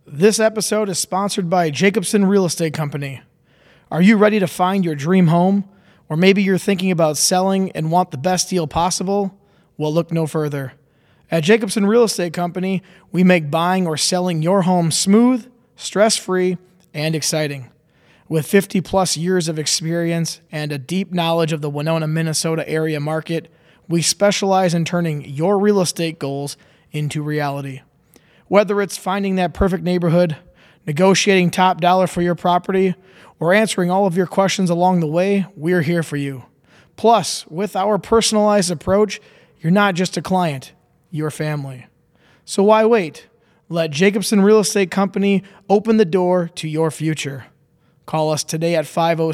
This episode is sponsored by Jacobson Real Estate Company. Are you ready to find your dream home? Or maybe you're thinking about selling and want the best deal possible? Well, look no further. At Jacobson Real Estate Company, we make buying or selling your home smooth, stress-free, and exciting. With 50-plus years of experience and a deep knowledge of the Winona, Minnesota area market, we specialize in turning your real estate goals into reality. Whether it's finding that perfect neighborhood, negotiating top dollar for your property, or answering all of your questions along the way, we're here for you. Plus, with our personalized approach, you're not just a client, you're family. So why wait? Let Jacobson Real Estate Company open the door to your future. Call us today at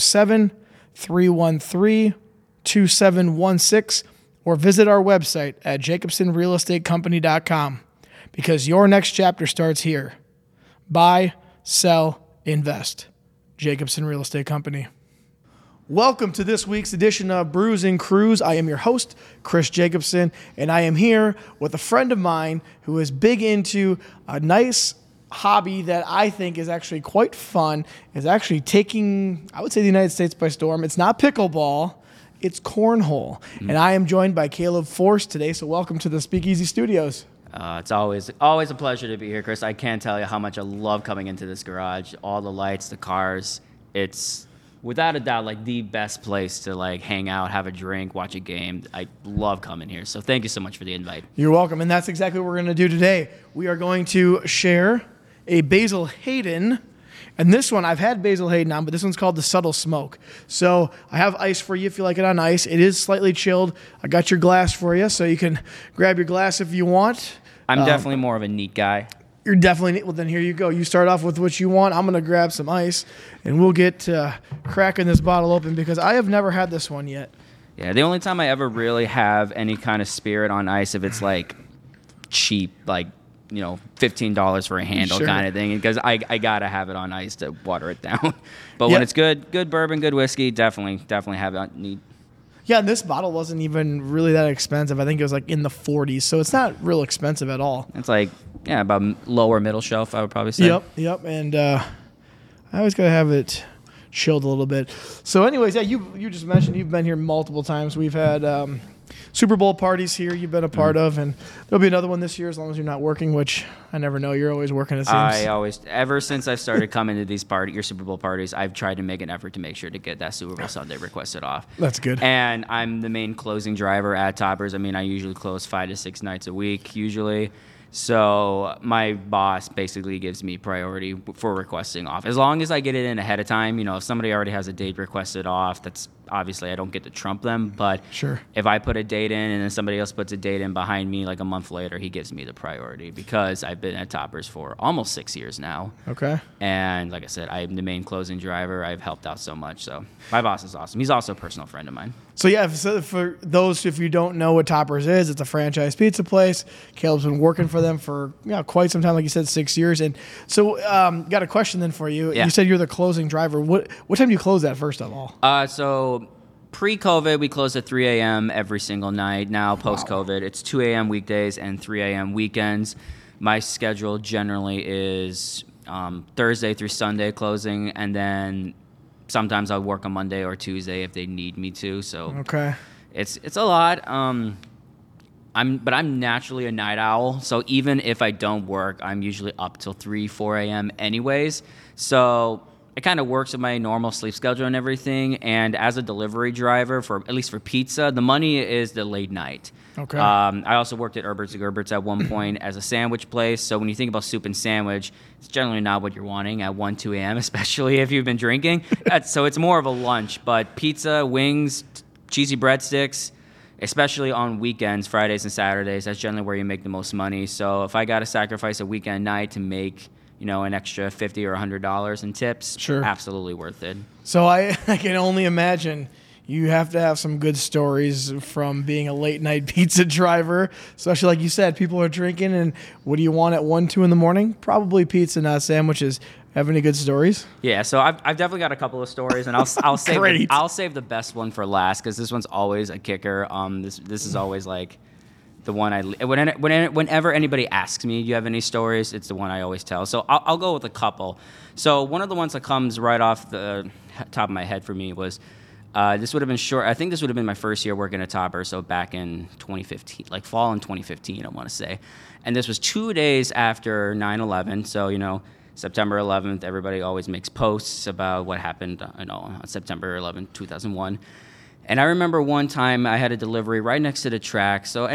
507-313-2716 or visit our website at jacobsonrealestatecompany.com. Because your next chapter starts here. Buy, sell, invest. Jacobson Real Estate Company. Welcome to this week's edition of Brews and Crews. I am your host, Chris Jacobson, and I am here with a friend of mine who is big into a nice hobby that I think is actually quite fun. Is actually taking, I would say, the United States by storm. It's not pickleball, it's cornhole. And I am joined by Caleb Force today, so welcome to the Speakeasy Studios. It's always a pleasure to be here, Chris. I can't tell you how much I love coming into this garage. All the lights, the cars. It's without a doubt like the best place to like hang out, have a drink, watch a game. I love coming here. So thank you so much for the invite. You're welcome. And that's exactly what we're going to do today. We are going to share a Basil Hayden. And this one, I've had Basil Hayden on, but this one's called the Subtle Smoke. So I have ice for you if you like it on ice. It is slightly chilled. I got your glass for you, so you can grab your glass if you want. I'm definitely more of a neat guy. You're definitely, well, then here you go. You start off with what you want. I'm going to grab some ice, and we'll get cracking this bottle open because I have never had this one yet. Yeah, the only time I ever really have any kind of spirit on ice if it's like cheap, like, you know, $15 for a handle kind of thing, because I got to have it on ice to water it down. But when it's good bourbon, good whiskey, definitely have it on neat. Yeah, and this bottle wasn't even really that expensive. I think it was like in the 40s, so it's not real expensive at all. It's like, yeah, about lower middle shelf, I would probably say. Yep, and I always got to have it chilled a little bit. So anyways, yeah, you just mentioned you've been here multiple times. We've had Super Bowl parties here you've been a part of, and there'll be another one this year as long as you're not working, which I never know. You're always working, it seems. Ever since I've started coming to these your Super Bowl parties, I've tried to make an effort to make sure to get that Super Bowl Sunday requested off. That's good. And I'm the main closing driver at Toppers. I mean, I usually close 5 to 6 nights a week, usually. So my boss basically gives me priority for requesting off. As long as I get it in ahead of time, you know, if somebody already has a date requested off, that's obviously I don't get to trump them. But if I put a date in and then somebody else puts a date in behind me like a month later, he gives me the priority because I've been at Toppers for almost 6 years now. Okay. And like I said, I'm the main closing driver. I've helped out so much. So my boss is awesome. He's also a personal friend of mine. So yeah, for those, if you don't know what Toppers is, it's a franchise pizza place. Caleb's been working for them for quite some time, like you said, 6 years. And so got a question then for you. Yeah. You said you're the closing driver. What time do you close at, first of all? So pre-COVID, we closed at 3 a.m. every single night. Now, post-COVID, it's 2 a.m. weekdays and 3 a.m. weekends. My schedule generally is Thursday through Sunday closing, and then sometimes I'll work on Monday or Tuesday if they need me to. So it's a lot. I'm naturally a night owl, so even if I don't work, I'm usually up till 3, 4 a.m. anyways. So it kind of works with my normal sleep schedule and everything. And as a delivery driver, at least for pizza, the money is the late night. Okay. I also worked at Herbert's and Gerbert's at one point as a sandwich place. So when you think about soup and sandwich, it's generally not what you're wanting at 1, 2 a.m., especially if you've been drinking. So it's more of a lunch. But pizza, wings, cheesy breadsticks, especially on weekends, Fridays and Saturdays, that's generally where you make the most money. So if I got to sacrifice a weekend night to make an extra $50 or $100 in tips, absolutely worth it. So I can only imagine you have to have some good stories from being a late night pizza driver, especially like you said, people are drinking, and what do you want at 1, 2 in the morning? Probably pizza, not sandwiches. Have any good stories? Yeah, so I've definitely got a couple of stories, and I'll save the best one for last because this one's always a kicker. This is always like the one whenever anybody asks me, do you have any stories? It's the one I always tell. So I'll go with a couple. So one of the ones that comes right off the top of my head for me was, this would have been short. I think this would have been my first year working at Topper, so back in 2015, like fall in 2015, I want to say. And this was 2 days after 9/11. So, September 11th, everybody always makes posts about what happened, on September 11th, 2001. And I remember one time I had a delivery right next to the track. So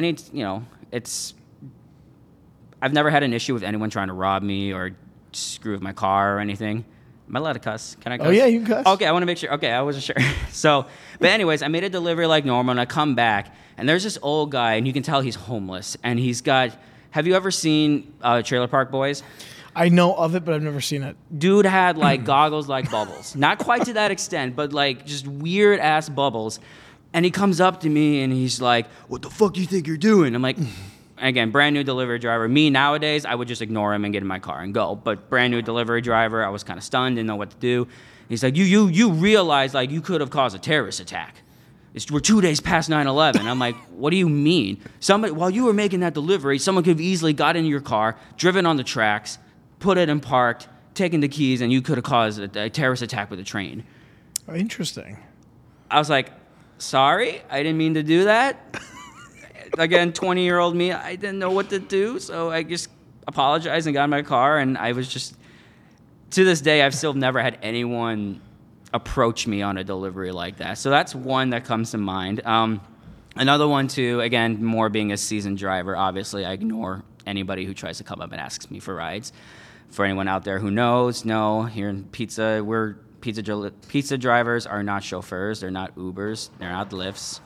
I've never had an issue with anyone trying to rob me or screw with my car or anything. Am I allowed to cuss? Can I cuss? Oh, yeah, you can cuss. Okay, I want to make sure. Okay, I wasn't sure. So, but anyways, I made a delivery like normal, and I come back, and there's this old guy, and you can tell he's homeless. And he's got, have you ever seen Trailer Park Boys? I know of it, but I've never seen it. Dude had like goggles like bubbles. Not quite to that extent, but like just weird ass bubbles. And he comes up to me and he's like, "What the fuck do you think you're doing?" I'm like, again, brand new delivery driver. Me nowadays, I would just ignore him and get in my car and go. But brand new delivery driver, I was kind of stunned, didn't know what to do. He's like, you realize like you could have caused a terrorist attack. We're 2 days past 9/11. I'm like, what do you mean? Somebody, while you were making that delivery, someone could have easily got in your car, driven on the tracks, put it in parked, taken the keys, and you could have caused a terrorist attack with a train. Oh, interesting. I was like, sorry, I didn't mean to do that. Again, 20-year-old me, I didn't know what to do, so I just apologized and got in my car, and I was just, to this day, I've still never had anyone approach me on a delivery like that. So that's one that comes to mind. Another one, too, again, more being a seasoned driver, obviously, I ignore anybody who tries to come up and asks me for rides. For anyone out there who knows, no, here in pizza, pizza drivers are not chauffeurs. They're not Ubers. They're not Lyfts.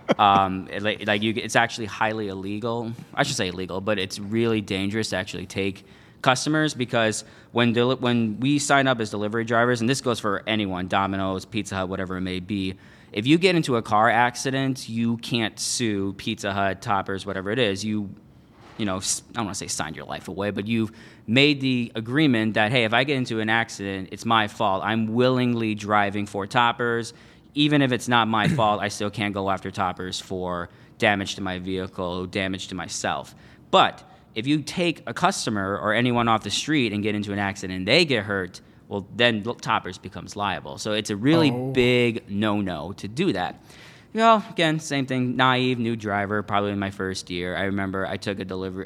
It's actually highly illegal. I should say illegal, but it's really dangerous to actually take customers, because when we sign up as delivery drivers, and this goes for anyone, Domino's, Pizza Hut, whatever it may be, if you get into a car accident, you can't sue Pizza Hut, Toppers, whatever it is. I don't want to say signed your life away, but you've made the agreement that, hey, if I get into an accident, it's my fault. I'm willingly driving for Toppers. Even if it's not my fault, I still can't go after Toppers for damage to my vehicle, damage to myself. But if you take a customer or anyone off the street and get into an accident and they get hurt, well, then Toppers becomes liable. So it's a really big no-no to do that. Again, same thing, naive, new driver, probably in my first year. I remember I took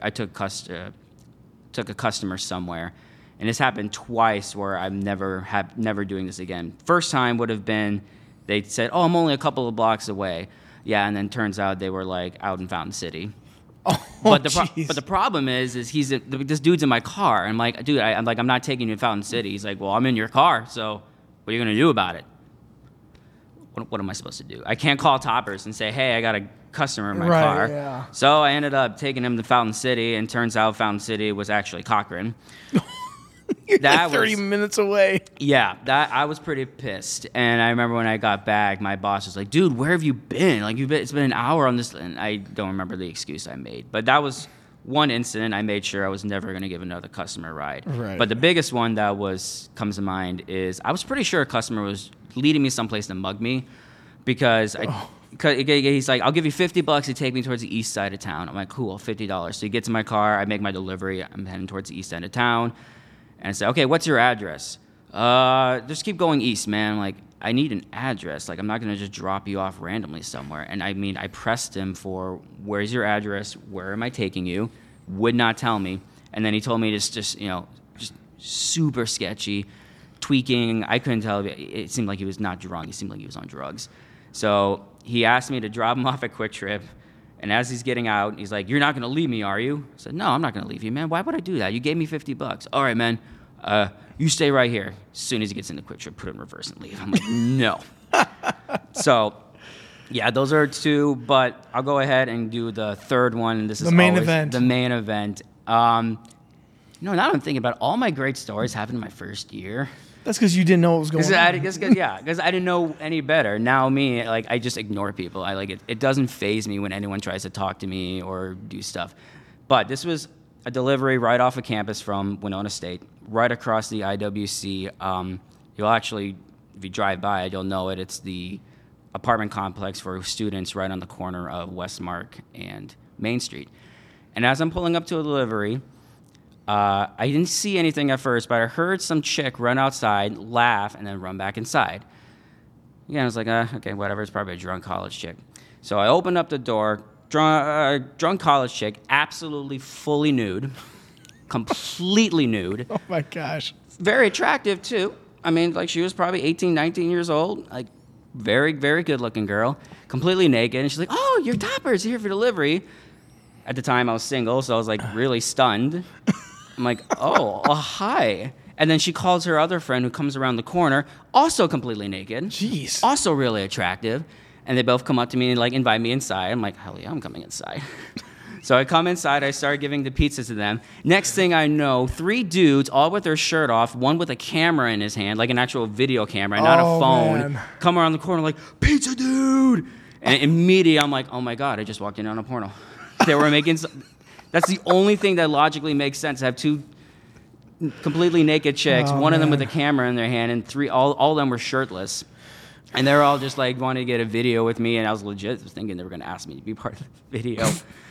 a customer somewhere, and this happened twice where I'm never doing this again. First time would have been, they said, "Oh, I'm only a couple of blocks away." Yeah, and then turns out they were like out in Fountain City. But the problem is this dude's in my car. I'm like, dude, I'm not taking you to Fountain City. He's like, well, I'm in your car, so what are you gonna do about it? What am I supposed to do? I can't call Toppers and say, hey, I got a customer in my car. Yeah. So I ended up taking him to Fountain City, and turns out Fountain City was actually Cochrane. You're like 30 minutes away. Yeah, I was pretty pissed. And I remember when I got back, my boss was like, dude, where have you been? Like, it's been an hour on this. And I don't remember the excuse I made. But that was one incident. I made sure I was never going to give another customer a ride. Right. But the biggest one that comes to mind is I was pretty sure a customer was leading me someplace to mug me, because he's like, I'll give you $50 to take me towards the east side of town. I'm like, cool, $50. So he gets in my car, I make my delivery, I'm heading towards the east end of town, and I say, okay, what's your address? Just keep going east, man. I'm like, I need an address. Like, I'm not gonna just drop you off randomly somewhere. And I pressed him for, where's your address? Where am I taking you? Would not tell me. And then he told me just super sketchy, tweaking. I couldn't tell. It seemed like he was not drunk. It seemed like he was on drugs. So he asked me to drop him off at Quick Trip. And as he's getting out, he's like, you're not going to leave me, are you? I said, no, I'm not going to leave you, man. Why would I do that? You gave me $50. All right, man. You stay right here. As soon as he gets into Quick Trip, put it in reverse and leave. I'm like, no. So, yeah, those are two. But I'll go ahead and do the third one. And this is the main event. The main event. Now that I'm thinking about, all my great stories happened in my first year. That's because you didn't know what was going on. Because I didn't know any better. Now I just ignore people. I like it. It doesn't faze me when anyone tries to talk to me or do stuff. But this was a delivery right off of campus from Winona State, right across the IWC. You'll actually, if you drive by it, you'll know it. It's the apartment complex for students right on the corner of Westmark and Main Street. And as I'm pulling up to a delivery, I didn't see anything at first, but I heard some chick run outside, laugh, and then run back inside. Yeah, I was like, okay, whatever. It's probably a drunk college chick. So I opened up the door. Drunk college chick, absolutely fully nude, completely nude. Oh my gosh. Very attractive too. I mean, like she was probably 18, 19 years old. Like very, very good looking girl, completely naked. And she's like, "Oh, your topper's here for delivery." At the time I was single, so I was like really stunned. I'm like, oh, hi. And then she calls her other friend who comes around the corner, also completely naked. Jeez. Also really attractive. And they both come up to me and like invite me inside. I'm like, hell yeah, I'm coming inside. So I come inside, I start giving the pizza to them. Next thing I know, 3 dudes, all with their shirt off, one with a camera in his hand, like an actual video camera, not a phone, man. come around the corner like, pizza dude! And immediately I'm like, oh my God, I just walked in on a porno. They were making, that's the only thing that logically makes sense, to have 2 completely naked chicks, one of them with a camera in their hand, and all of them were shirtless. And they're all just like wanting to get a video with me, and I was legit thinking they were going to ask me to be part of the video.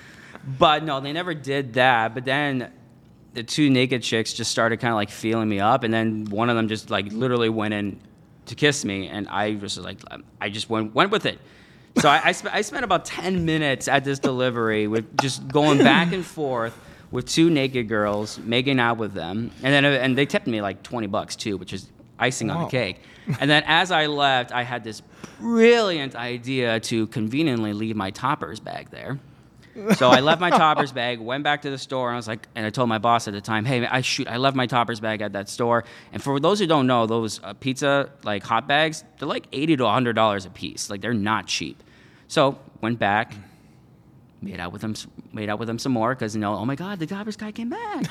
But no, they never did that. But then the 2 naked chicks just started kind of like feeling me up, and then one of them just like literally went in to kiss me, and I was like, I just went with it. So I spent about 10 minutes at this delivery with just going back and forth with 2 naked girls, making out with them, and they tipped me like $20 too, which is icing on the cake. And then as I left, I had this brilliant idea to conveniently leave my toppers bag there. So I left my toppers bag, went back to the store, and I was like, and I told my boss at the time, hey, I left my toppers bag at that store. And for those who don't know, those pizza like hot bags, they're like $80 to $100 a piece. Like they're not cheap. So went back, made out with them some more because oh my God, the toppers guy came back.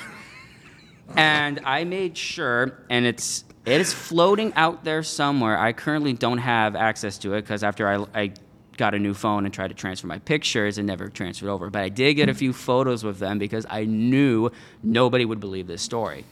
And I made sure, and it is floating out there somewhere. I currently don't have access to it because after I got a new phone and tried to transfer my pictures and never transferred over. But I did get a few photos with them because I knew nobody would believe this story.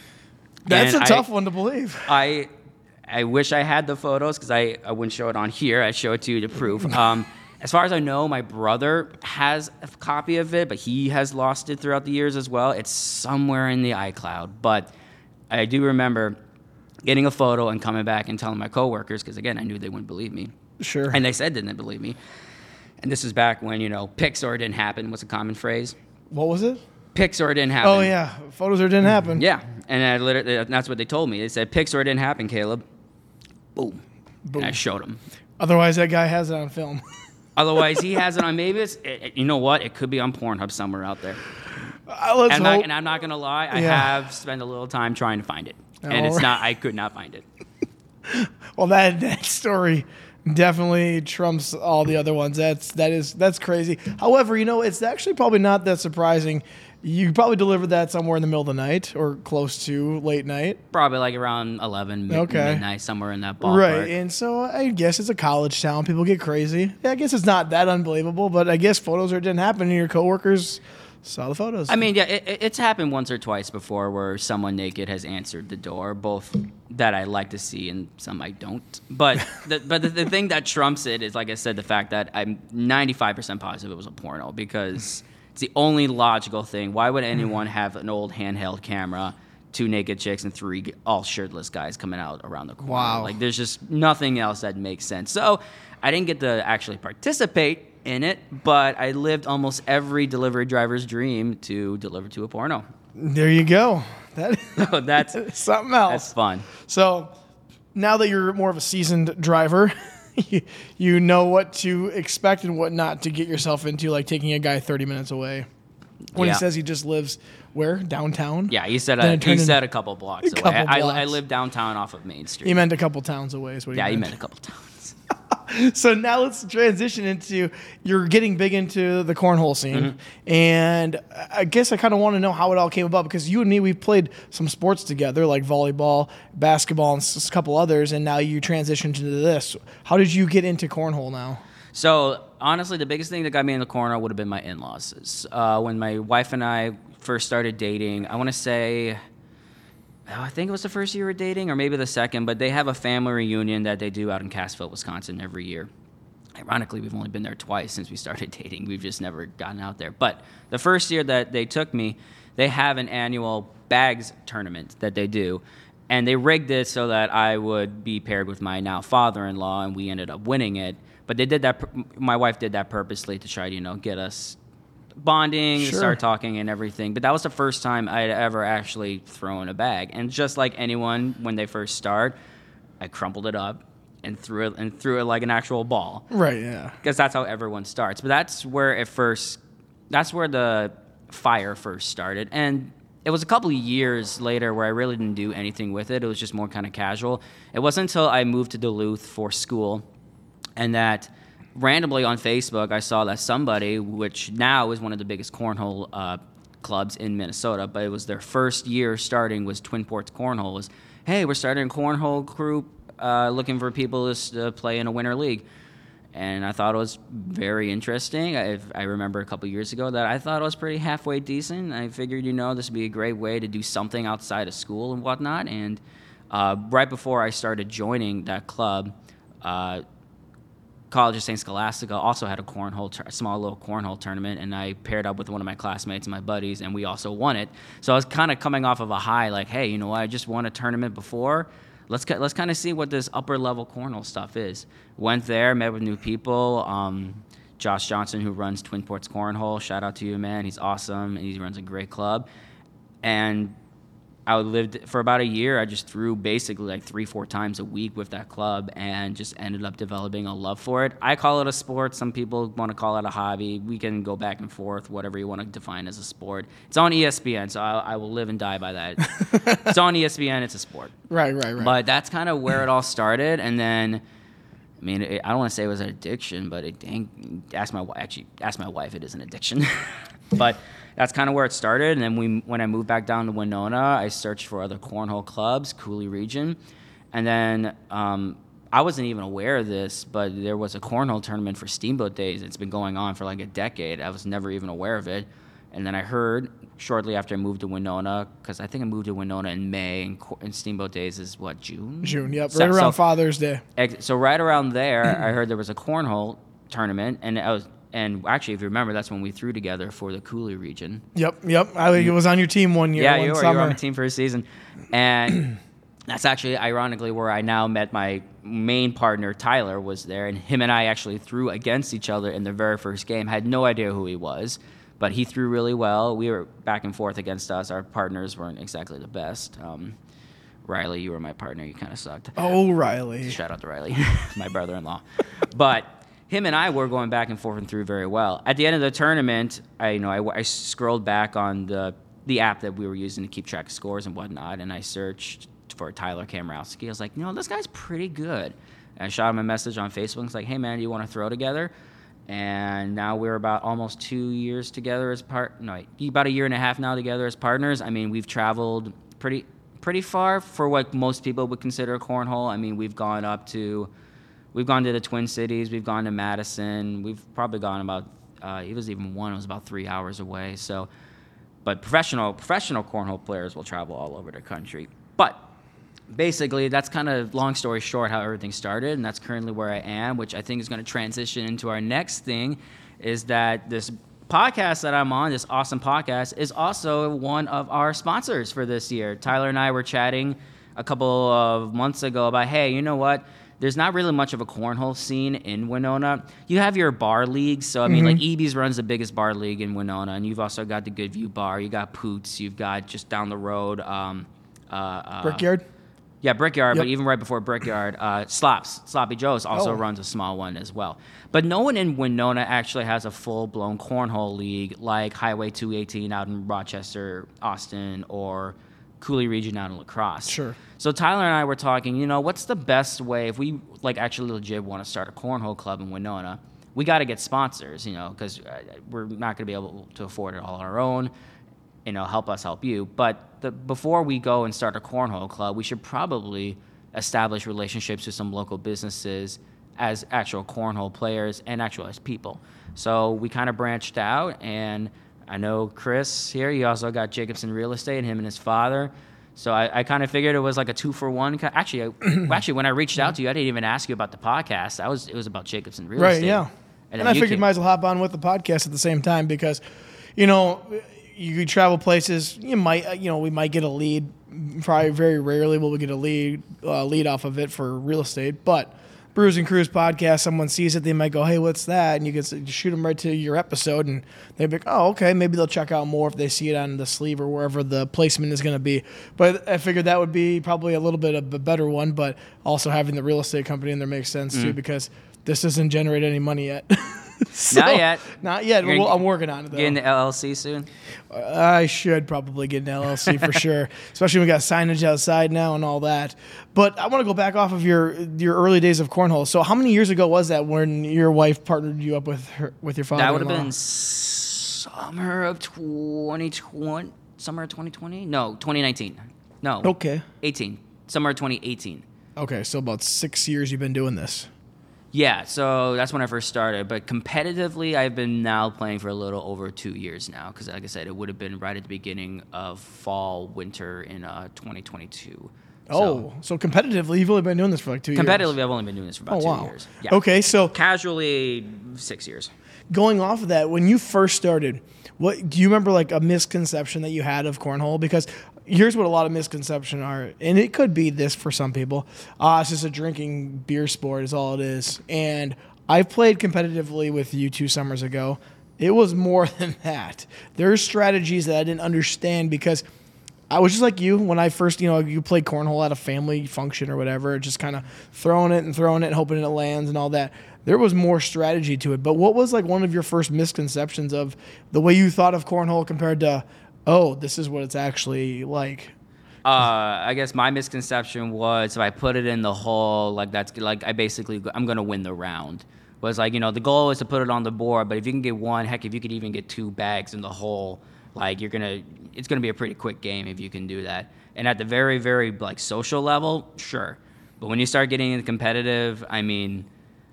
That's a tough one to believe. I wish I had the photos because I wouldn't show it on here. I'd show it to you to prove. As far as I know, my brother has a copy of it, but he has lost it throughout the years as well. It's somewhere in the iCloud. But I do remember getting a photo and coming back and telling my coworkers because, again, I knew they wouldn't believe me. Sure. And they said they didn't believe me. And this is back when, Pixar didn't happen was a common phrase. What was it? Pixar didn't happen. Oh, yeah. Photos or didn't happen. Yeah. And that's what they told me. They said, Pixar didn't happen, Caleb. Boom. And I showed them. Otherwise, that guy has it on film. Otherwise, he has it on, maybe you know what? It could be on Pornhub somewhere out there. Let's hope. And I'm not going to lie. I have spent a little time trying to find it. And I could not find it. Well, that story definitely trumps all the other ones. That's crazy. However, it's actually probably not that surprising. You probably delivered that somewhere in the middle of the night or close to late night. Probably like around 11, midnight, somewhere in that ballpark. Right, and so I guess it's a college town. People get crazy. Yeah, I guess it's not that unbelievable, but I guess photos or it didn't happen and your coworkers saw the photos. I mean, yeah, it's happened once or twice before where someone naked has answered the door, both that I like to see and some I don't. But the thing that trumps it is, like I said, the fact that I'm 95% positive it was a porno because it's the only logical thing. Why would anyone have an old handheld camera, 2 naked chicks, and 3 all shirtless guys coming out around the corner? Wow. Like, there's just nothing else that makes sense. So I didn't get to actually participate in it, but I lived almost every delivery driver's dream to deliver to a porno. There you go. That's something else. That's fun. So now that you're more of a seasoned driver, you know what to expect and what not to get yourself into, like taking a guy 30 minutes away. When he says he just lives where? Downtown? Yeah, he said a couple blocks away. I live downtown off of Main Street. He meant a couple towns away is what he meant. Yeah, he meant a couple towns. So now let's transition into you're getting big into the cornhole scene. Mm-hmm. And I guess I kind of want to know how it all came about because you and me, we've played some sports together like volleyball, basketball, and a couple others. And now you transitioned into this. How did you get into cornhole now? So honestly, the biggest thing that got me in the cornhole would have been my in-laws. When my wife and I first started dating, I want to say, I think it was the first year of dating or maybe the second, but they have a family reunion that they do out in Cassville, Wisconsin every year. Ironically, we've only been there twice since we started dating. We've just never gotten out there. But the first year that they took me, they have an annual bags tournament that they do. And they rigged it so that I would be paired with my now father-in-law, and we ended up winning it. But they did that. My wife did that purposely to try to, get us bonding, Sure. start talking and everything. But that was the first time I had ever actually thrown a bag. And just like anyone, when they first start, I crumpled it up and threw it like an actual ball. Right, yeah. Because that's how everyone starts. But that's where the fire first started. And it was a couple of years later where I really didn't do anything with it. It was just more kind of casual. It wasn't until I moved to Duluth for school and that randomly on Facebook I saw that somebody, which now is one of the biggest cornhole clubs in Minnesota, but it was their first year starting, was Twin Ports Cornhole, was, hey, we're starting a cornhole group looking for people to play in a winter league. And I thought it was very interesting. I remember a couple years ago that I thought it was pretty halfway decent. I figured, this would be a great way to do something outside of school and whatnot. And right before I started joining that club, College of St. Scholastica also had a small little cornhole tournament, and I paired up with one of my classmates and my buddies, and we also won it. So I was kind of coming off of a high, like, hey, you know what? I just won a tournament before. Let's kind of see what this upper level cornhole stuff is. Went there, met with new people. Josh Johnson, who runs Twin Ports Cornhole, shout out to you, man. He's awesome, and he runs a great club. And I lived for about a year. I just threw basically like 3-4 times a week with that club, and just ended up developing a love for it. I call it a sport. Some people want to call it a hobby. We can go back and forth, whatever you want to define as a sport. It's on ESPN, so I will live and die by that. It's on ESPN. It's a sport. Right. But that's kind of where it all started, and then, I mean, I don't want to say it was an addiction, but ask my wife. It is an addiction, but that's kind of where it started. And then when I moved back down to Winona, I searched for other cornhole clubs, Cooley region, and then I wasn't even aware of this, but there was a cornhole tournament for Steamboat Days. It's been going on for like a decade. I was never even aware of it. And then I heard shortly after I moved to Winona, because I think I moved to Winona in May, and Steamboat Days is what, June? June, yep, right around Father's Day. So right around there, I heard there was a cornhole tournament, and actually, if you remember, that's when we threw together for the Cooley region. Yep. I was on your team one year. Yeah, you were on my team for a season, and that's actually ironically where I now met my main partner. Tyler was there, and him and I actually threw against each other in the very first game. Had no idea who he was, but he threw really well. We were back and forth against us. Our partners weren't exactly the best. Riley, you were my partner. You kind of sucked. Oh, Riley. Shout out to Riley, my brother-in-law. But him and I were going back and forth and through very well. At the end of the tournament, I scrolled back on the app that we were using to keep track of scores and whatnot, and I searched for Tyler Kamrowski. I was like, this guy's pretty good. And I shot him a message on Facebook. It's like, hey, man, do you want to throw together? And now we're about almost 2 years together as about a year and a half now together as partners. I mean, we've traveled pretty far for what most people would consider cornhole. I mean, we've gone to the Twin Cities, we've gone to Madison, we've probably gone about, it was about 3 hours away. So, but professional cornhole players will travel all over the country. But basically, that's kind of, long story short, how everything started, and that's currently where I am, which I think is going to transition into our next thing, is that this podcast that I'm on, this awesome podcast, is also one of our sponsors for this year. Tyler and I were chatting a couple of months ago about, hey, you know what? There's not really much of a cornhole scene in Winona. You have your bar leagues. So, I mean, like EB's runs the biggest bar league in Winona, and you've also got the Goodview Bar. You got Poots. You've got just down the road. Brickyard? Yeah, Brickyard, Yep. But even right before Brickyard, Sloppy Joe's also runs a small one as well. But no one in Winona actually has a full-blown cornhole league like Highway 218 out in Rochester, Austin, or Cooley region out in La Crosse. Sure. So Tyler and I were talking, what's the best way if we actually legit want to start a cornhole club in Winona? We got to get sponsors, because we're not going to be able to afford it all on our own. Help us help you. But before we go and start a cornhole club, we should probably establish relationships with some local businesses as actual cornhole players and actual as people. So we kind of branched out, and I know Chris here. You also got Jacobson Real Estate, him and his father. So I kind of figured it was like a 2-for-1. Actually, when I reached out to you, I didn't even ask you about the podcast. It was about Jacobson Real Estate. Right, yeah. And I figured might as well hop on with the podcast at the same time because, you travel places. We might get a lead. Probably very rarely will we get a lead off of it for real estate. But Brews and Crews podcast, someone sees it, they might go, hey, what's that? And you can shoot them right to your episode, and they'd be like, oh, okay, maybe they'll check out more if they see it on the sleeve or wherever the placement is going to be. But I figured that would be probably a little bit of a better one, but also having the real estate company in there makes sense too because this doesn't generate any money yet. Not yet. Not yet. Well, I'm working on it, though. Getting the LLC soon? I should probably get an LLC for sure, especially when we got signage outside now and all that. But I want to go back off of your early days of cornhole. So how many years ago was that when your wife partnered you up with your father-in-law? That would have been summer of 2020. Summer of 2020? No, 2019. No. Okay. 18. Summer of 2018. Okay, so about 6 years you've been doing this. Yeah, so that's when I first started. But competitively, I've been now playing for a little over 2 years now. Because like I said, it would have been right at the beginning of fall, winter in 2022. So competitively, you've only been doing this for like 2 years. Competitively, I've only been doing this for about 2 years. Yeah. Okay, so casually 6 years. Going off of that, when you first started, what do you remember like a misconception that you had of cornhole? Because here's what a lot of misconceptions are, and it could be this for some people. It's just a drinking beer sport is all it is. And I've played competitively with you 2 summers ago. It was more than that. There's strategies that I didn't understand because I was just like you when I first, you played cornhole at a family function or whatever, just kind of throwing it and hoping it lands and all that. There was more strategy to it. But what was like one of your first misconceptions of the way you thought of cornhole compared to, oh, this is what it's actually like? I guess my misconception was if I put it in the hole, like that's like I'm gonna win the round. Was like the goal is to put it on the board, but if you can get one, heck, if you could even get 2 bags in the hole, like it's gonna be a pretty quick game if you can do that. And at the very, very like social level, sure, but when you start getting into competitive, I mean,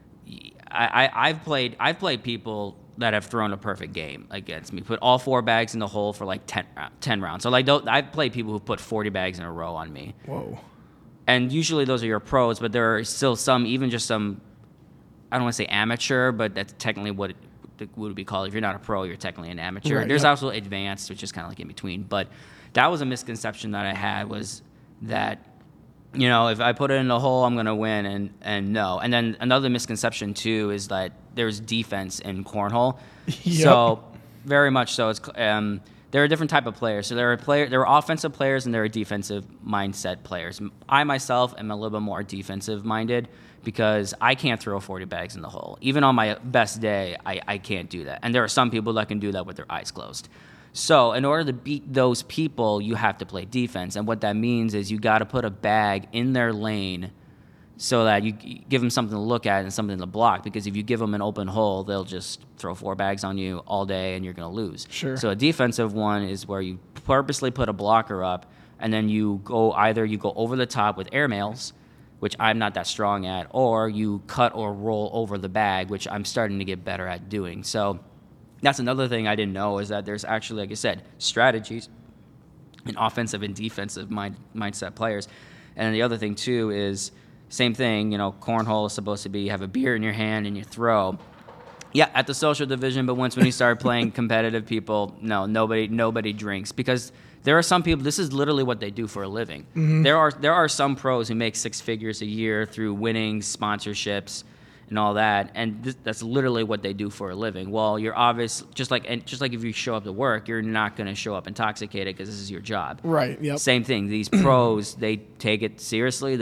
I've played people that have thrown a perfect game against me. Put all 4 bags in the hole for like 10 rounds. So like I've played people who put 40 bags in a row on me. Whoa. And usually those are your pros, but there are still some, even just some, I don't want to say amateur, but that's technically what it would be called. If you're not a pro, you're technically an amateur. Right, There's also advanced, which is kind of like in between. But that was a misconception that I had, was that if I put it in the hole, I'm going to win, and no. And then another misconception, too, is that there's defense in cornhole. Yep. So, very much so. It's there are different type of players. So there are offensive players and there are defensive mindset players. I, myself, am a little bit more defensive-minded because I can't throw 40 bags in the hole. Even on my best day, I can't do that. And there are some people that can do that with their eyes closed. So in order to beat those people, you have to play defense. And what that means is you got to put a bag in their lane so that you give them something to look at and something to block. Because if you give them an open hole, they'll just throw 4 bags on you all day and you're going to lose. Sure. So a defensive one is where you purposely put a blocker up and then you go over the top with airmails, which I'm not that strong at, or you cut or roll over the bag, which I'm starting to get better at doing. So that's another thing I didn't know, is that there's actually, like I said, strategies in offensive and defensive mindset players. And the other thing, too, is same thing, cornhole is supposed to be, you have a beer in your hand and you throw. Yeah, at the social division, but when you start playing competitive people, no, nobody drinks. Because there are some people, this is literally what they do for a living. Mm-hmm. There are some pros who make 6 figures a year through winning sponsorships and all that, and that's literally what they do for a living. Well, you're obvious, just like if you show up to work, you're not going to show up intoxicated because this is your job. Right. Yep. Same thing. These pros, they take it seriously.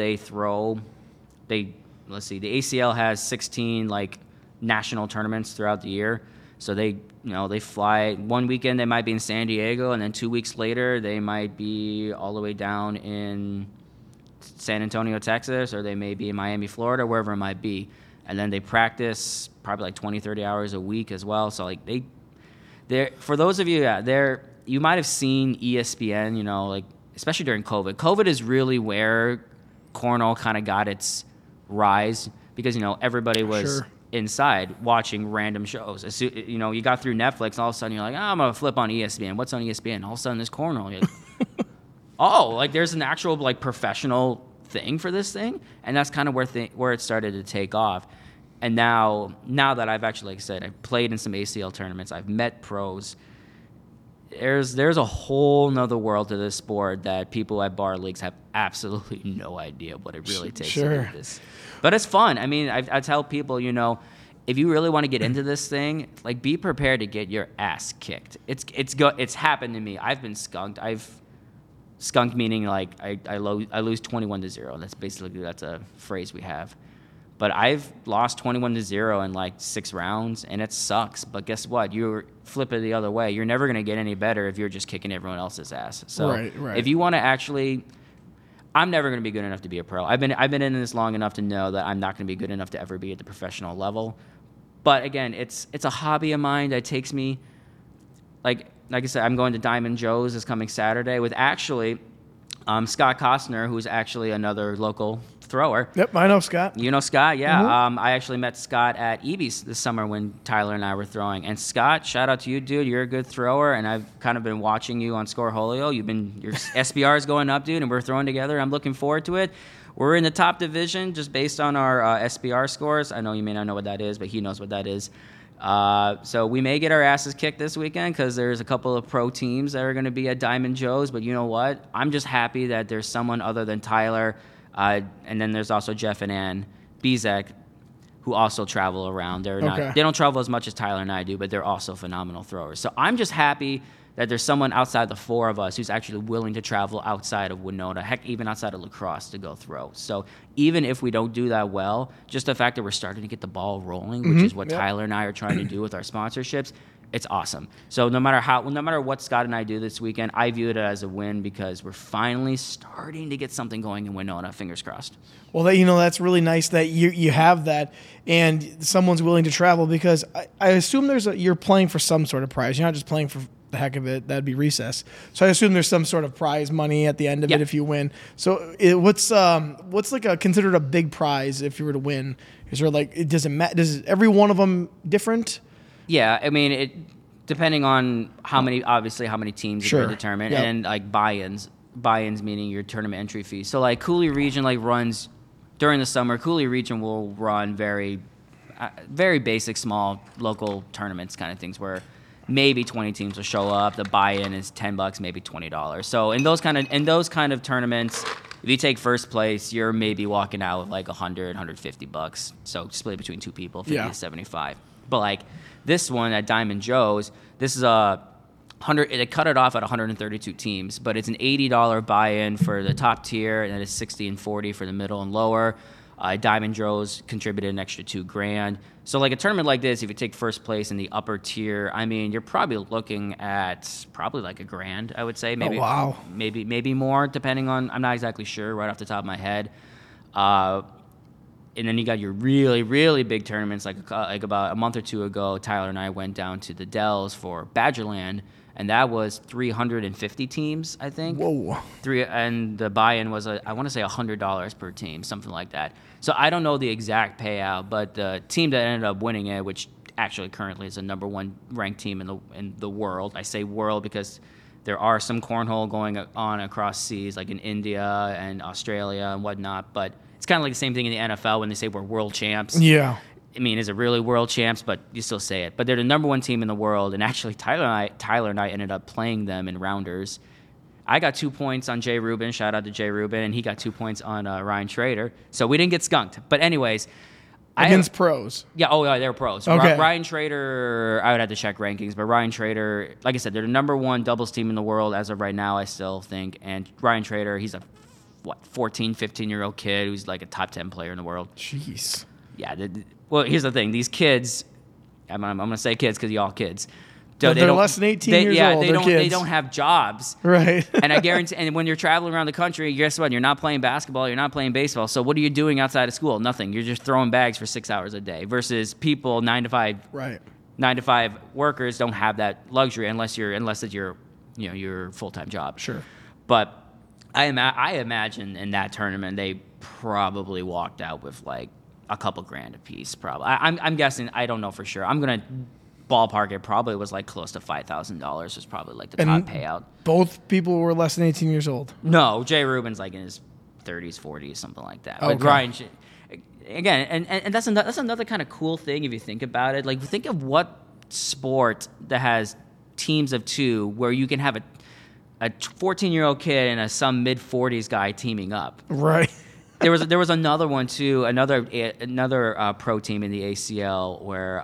Let's see. The ACL has 16 national tournaments throughout the year, so they fly. One weekend they might be in San Diego, and then 2 weeks later they might be all the way down in San Antonio, Texas, or they may be in Miami, Florida, wherever it might be. And then they practice probably 20, 30 hours a week as well. So for those of you out there, you might have seen ESPN, especially during COVID. COVID is really where cornhole kind of got its rise because, everybody was inside watching random shows. You got through Netflix, and all of a sudden you're like, I'm going to flip on ESPN. What's on ESPN? All of a sudden there's cornhole. oh, like there's an actual like professional thing for this thing, and that's kind of where it started to take off. And now that I've actually, like I said, I've played in some ACL tournaments, I've met pros. There's a whole nother world to this sport that people at bar leagues have absolutely no idea what it really takes to do this. But it's fun. I mean, I tell people, you know, if you really want to get into this thing, like be prepared to get your ass kicked. It's happened to me. I've been skunked. Skunked meaning like I lose 21-0. That's a phrase we have. But I've lost 21-0 in like 6 rounds, and it sucks. But guess what? You flip it the other way. You're never going to get any better if you're just kicking everyone else's ass. So if you want to actually, I'm never going to be good enough to be a pro. I've been in this long enough to know that I'm not going to be good enough to ever be at the professional level. But again, it's a hobby of mine that takes me, like I said, I'm going to Diamond Joe's this coming Saturday with actually Scott Costner, who's actually another local thrower. Yep, I know Scott. You know Scott, yeah. Mm-hmm. I actually met Scott at EB's this summer when Tyler and I were throwing. And Scott, shout out to you, dude. You're a good thrower, and I've kind of been watching you on Scoreholio. Your SBR is going up, dude, and we're throwing together. I'm looking forward to it. We're in the top division just based on our SBR scores. I know you may not know what that is, but he knows what that is. So we may get our asses kicked this weekend because there's a couple of pro teams that are going to be at Diamond Joe's. But you know what? I'm just happy that there's someone other than Tyler, and then there's also Jeff and Ann Bezek, who also travel around. They don't travel as much as Tyler and I do, but they're also phenomenal throwers. So I'm just happy that there's someone outside the 4 of us who's actually willing to travel outside of Winona, heck, even outside of La Crosse to go throw. So even if we don't do that well, just the fact that we're starting to get the ball rolling, which is what Tyler and I are trying to do with our sponsorships, it's awesome. So no matter what Scott and I do this weekend, I view it as a win because we're finally starting to get something going in Winona. Fingers crossed. Well, that's really nice that you have that, and someone's willing to travel because I assume you're playing for some sort of prize. You're not just playing for the heck of it. That'd be recess. So I assume there's some sort of prize money at the end of it if you win. So what's like considered a big prize if you were to win? Is there like does every one of them different? Yeah, I mean it depending on how many teams are determined and like buy-ins meaning your tournament entry fee. So like Cooley Region runs during the summer. Cooley Region will run very basic small local tournaments kind of things where maybe 20 teams will show up. The buy-in is $10, maybe $20. So in those kind of tournaments, if you take first place, you're maybe walking out with like $100, $150. So split between 2 people, 50 to 75. But like this one at Diamond Joe's, this is they cut it off at 132 teams, but it's an $80 buy-in for the top tier, and then it's $60 and $40 for the middle and lower. Diamond Joe's contributed an extra $2,000. So like a tournament like this, if you take first place in the upper tier, I mean, you're probably looking at like $1,000, I would say. Maybe, oh, wow. Maybe more, depending on, I'm not exactly sure right off the top of my head. And then you got your really, really big tournaments. Like about a month or 2 ago, Tyler and I went down to the Dells for Badgerland, and that was 350 teams, I think. Whoa. And the buy-in was, I want to say $100 per team, something like that. So I don't know the exact payout, but the team that ended up winning it, which actually currently is the number 1 ranked team in the world. I say world because there are some cornhole going on across seas, like in India and Australia and whatnot. But it's kind of like the same thing in the NFL when they say we're world champs. Yeah. I mean, is it really world champs? But you still say it. But they're the number 1 team in the world, and actually Tyler and I ended up playing them in rounders. I got 2 points on Jay Rubin. Shout out to Jay Rubin, and he got 2 points on Ryan Schrader. So we didn't get skunked. But anyways, against pros. Yeah. Oh, yeah, they're pros. Okay. Ryan Schrader. I would have to check rankings, but Ryan Schrader, like I said, they're the number 1 doubles team in the world as of right now. I still think, and Ryan Schrader, he's a 14, 15-year-old kid who's like a top 10 player in the world. Jeez. Yeah. Well, here's the thing. These kids, I'm going to say kids because y'all kids. They're less than 18 years old. They don't have jobs. Right. And I guarantee, and when you're traveling around the country, guess what? You're not playing basketball. You're not playing baseball. So what are you doing outside of school? Nothing. You're just throwing bags for 6 hours a day versus people 9 to 5. Right. 9 to 5 workers don't have that luxury unless it's your full-time job. Sure. But I imagine in that tournament they probably walked out with like a couple grand a piece. Probably. I'm guessing. I don't know for sure. I'm gonna ballpark, it probably was like close to $5,000 was probably like the top payout. Both people were less than 18 years old. No, Jay Rubin's like in his 30s, 40s, something like that. Okay. But Ryan, again, and that's another kind of cool thing if you think about it. Like, think of what sport that has teams of two where you can have a 14-year-old kid and some mid-40s guy teaming up. Right. There was another one too, another pro team in the ACL where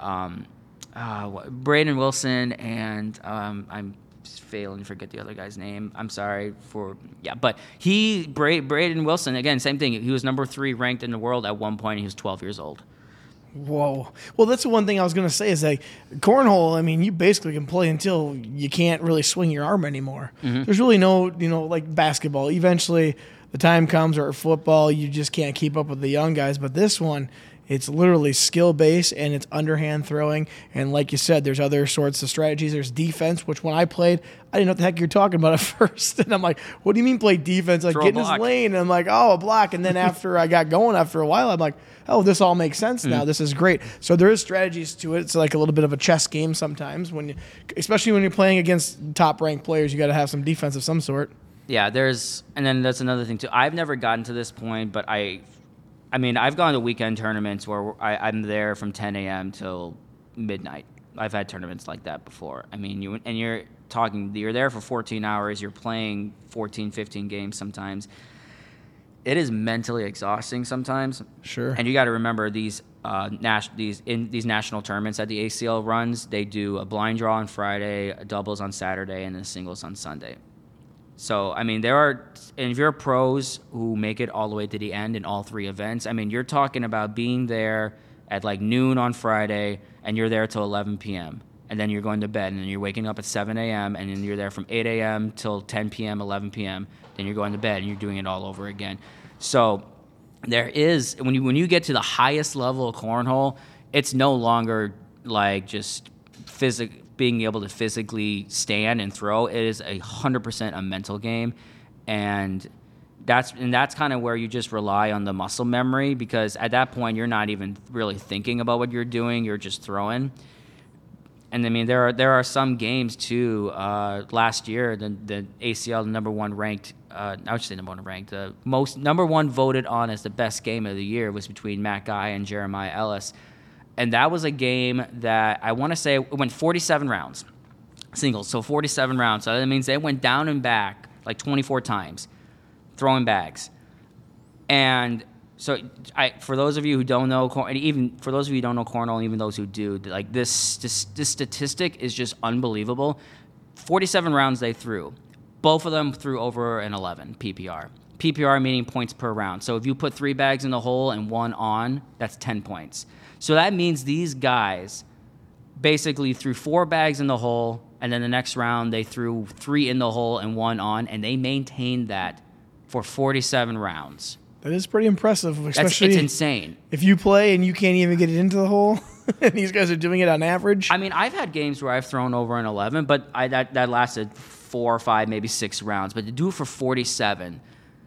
Braden Wilson and I'm failing to forget the other guy's name. I'm sorry but Braden Wilson, again, same thing. He was number 3 ranked in the world at one point, and he was 12 years old. Whoa. Well, that's the one thing I was going to say is like cornhole, I mean, you basically can play until you can't really swing your arm anymore. Mm-hmm. There's really no, like basketball. Eventually the time comes, or football, you just can't keep up with the young guys. But this one, it's literally skill-based, and it's underhand throwing. And like you said, there's other sorts of strategies. There's defense, which when I played, I didn't know what the heck you're talking about at first. And I'm like, what do you mean play defense? Like, get in his lane. And I'm like, oh, a block. And then after I got going after a while, I'm like, oh, this all makes sense now. This is great. So there is strategies to it. It's like a little bit of a chess game sometimes, especially when you're playing against top-ranked players. You got to have some defense of some sort. Yeah, and then that's another thing too. I've never gotten to this point, but I mean, I've gone to weekend tournaments where I'm there from 10 a.m. till midnight. I've had tournaments like that before. I mean, you're there for 14 hours. You're playing 14, 15 games sometimes. It is mentally exhausting sometimes. Sure. And you got to remember these national tournaments that the ACL runs. They do a blind draw on Friday, a doubles on Saturday, and a singles on Sunday. So, I mean, and if you're pros who make it all the way to the end in all 3 events, I mean, you're talking about being there at like noon on Friday, and you're there till 11 p.m., and then you're going to bed, and then you're waking up at 7 a.m., and then you're there from 8 a.m. till 10 p.m., 11 p.m., then you're going to bed, and you're doing it all over again. So there is, when you get to the highest level of cornhole, it's no longer like just being able to physically stand and throw. It is 100% a mental game, and that's kind of where you just rely on the muscle memory, because at that point you're not even really thinking about what you're doing, you're just throwing. And I mean, there are some games too. Last year, the ACL, the number one ranked, I would say number one ranked, the most number one voted on as the best game of the year was between Matt Guy and Jeremiah Ellis. And that was a game that I want to say it went 47 rounds, singles, so 47 rounds. So that means they went down and back like 24 times, throwing bags. And so for those of you who don't know, and even for those of you who don't know cornhole, and even those who do, like this statistic is just unbelievable. 47 rounds they threw. Both of them threw over an 11 PPR. PPR meaning points per round. So if you put 3 bags in the hole and 1 on, that's 10 points. So that means these guys basically threw 4 bags in the hole, and then the next round they threw 3 in the hole and 1 on, and they maintained that for 47 rounds. That is pretty impressive, especially it's insane. If you play and you can't even get it into the hole, and these guys are doing it on average. I mean, I've had games where I've thrown over an 11, but that lasted 4 or 5, maybe 6 rounds. But to do it for 47,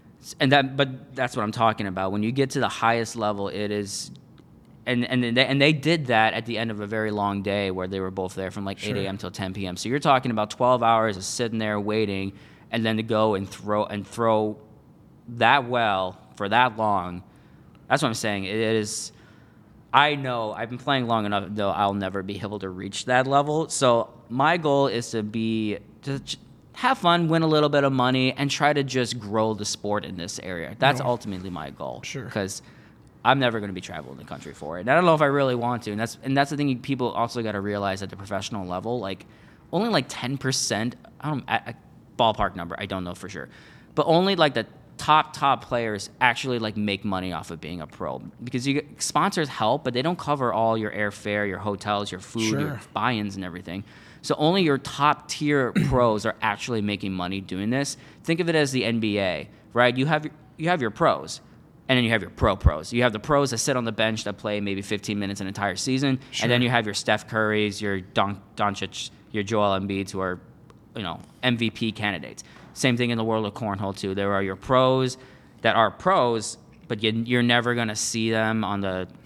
but that's what I'm talking about. When you get to the highest level, it is. And they did that at the end of a very long day where they were both there from like 8 a.m. till 10 p.m. So you're talking about 12 hours of sitting there waiting, and then to go and throw that well for that long. That's what I'm saying. It is. I know I've been playing long enough, though I'll never be able to reach that level. So my goal is to have fun, win a little bit of money, and try to just grow the sport in this area. That's ultimately my goal. Sure. Because I'm never going to be traveling the country for it. And I don't know if I really want to. And that's the thing people also got to realize at the professional level. Like, only like 10%, ballpark number, I don't know for sure. But only like the top players actually like make money off of being a pro. Because sponsors help, but they don't cover all your airfare, your hotels, your food, your buy-ins and everything. So only your top tier pros are actually making money doing this. Think of it as the NBA, right? You have your pros. And then you have your pros. You have the pros that sit on the bench that play maybe 15 minutes an entire season. Sure. And then you have your Steph Currys, your Doncic, your Joel Embiid, who are, MVP candidates. Same thing in the world of cornhole, too. There are your pros that are pros, but you're never going to see them on the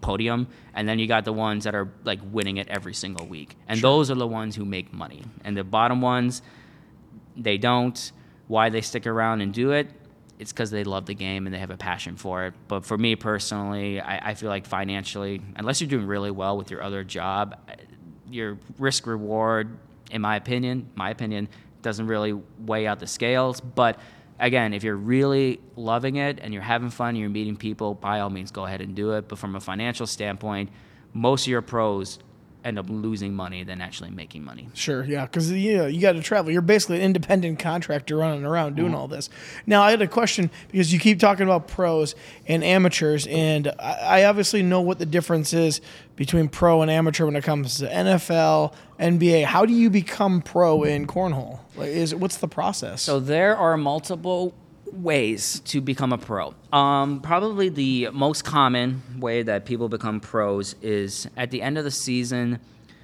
podium, and then you got the ones that are like winning it every single week, and those are the ones who make money. And the bottom ones, they don't. Why they stick around and do it? It's because they love the game and they have a passion for it. But for me personally, I feel like financially, unless you're doing really well with your other job, your risk reward, in my opinion, doesn't really weigh out the scales. But again, if you're really loving it and you're having fun and you're meeting people, by all means, go ahead and do it. But from a financial standpoint, most of your pros end up losing money than actually making money. Sure, yeah, because you got to travel. You're basically an independent contractor running around doing all this. Now, I had a question because you keep talking about pros and amateurs, and I obviously know what the difference is between pro and amateur when it comes to NFL, NBA. How do you become pro in cornhole? What's the process? So there are multiple ways to become a pro. Probably the most common way that people become pros is at the end of the season.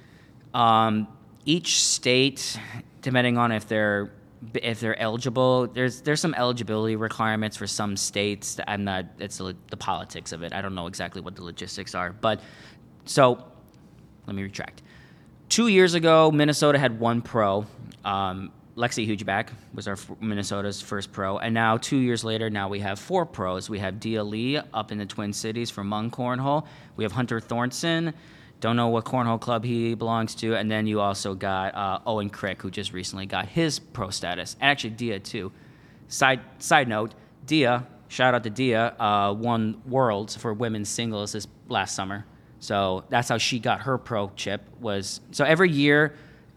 Each state, depending on if they're eligible, there's some eligibility requirements for some states. It's the politics of it. I don't know exactly what the logistics are, but so let me retract. 2 years ago, Minnesota had one pro. Lexi Hugeback was Minnesota's first pro, and now 2 years later, now we have 4 pros. We have Dia Lee up in the Twin Cities for Hmong Cornhole. We have Hunter Thornton, don't know what cornhole club he belongs to, and then you also got Owen Crick, who just recently got his pro status, and actually Dia too. Side note, Dia, shout out to Dia, won Worlds for women's singles this last summer, so that's how she got her pro chip. So every year,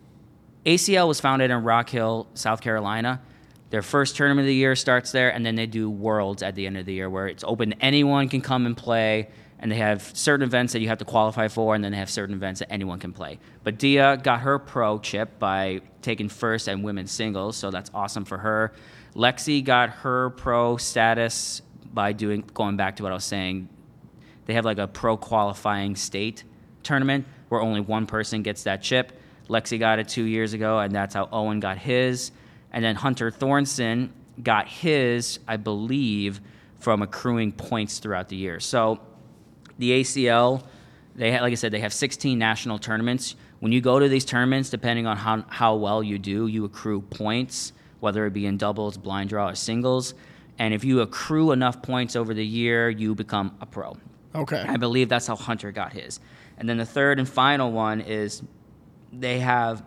ACL was founded in Rock Hill, South Carolina. Their first tournament of the year starts there, and then they do Worlds at the end of the year where it's open. Anyone can come and play, and they have certain events that you have to qualify for, and then they have certain events that anyone can play. But Dia got her pro chip by taking first at women's singles, so that's awesome for her. Lexi got her pro status by going back to what I was saying, they have like a pro qualifying state tournament where only one person gets that chip. Lexi got it 2 years ago, and that's how Owen got his. And then Hunter Thornton got his, I believe, from accruing points throughout the year. So the ACL, like I said, they have 16 national tournaments. When you go to these tournaments, depending on how well you do, you accrue points, whether it be in doubles, blind draw, or singles. And if you accrue enough points over the year, you become a pro. Okay. I believe that's how Hunter got his. And then the third and final one is they have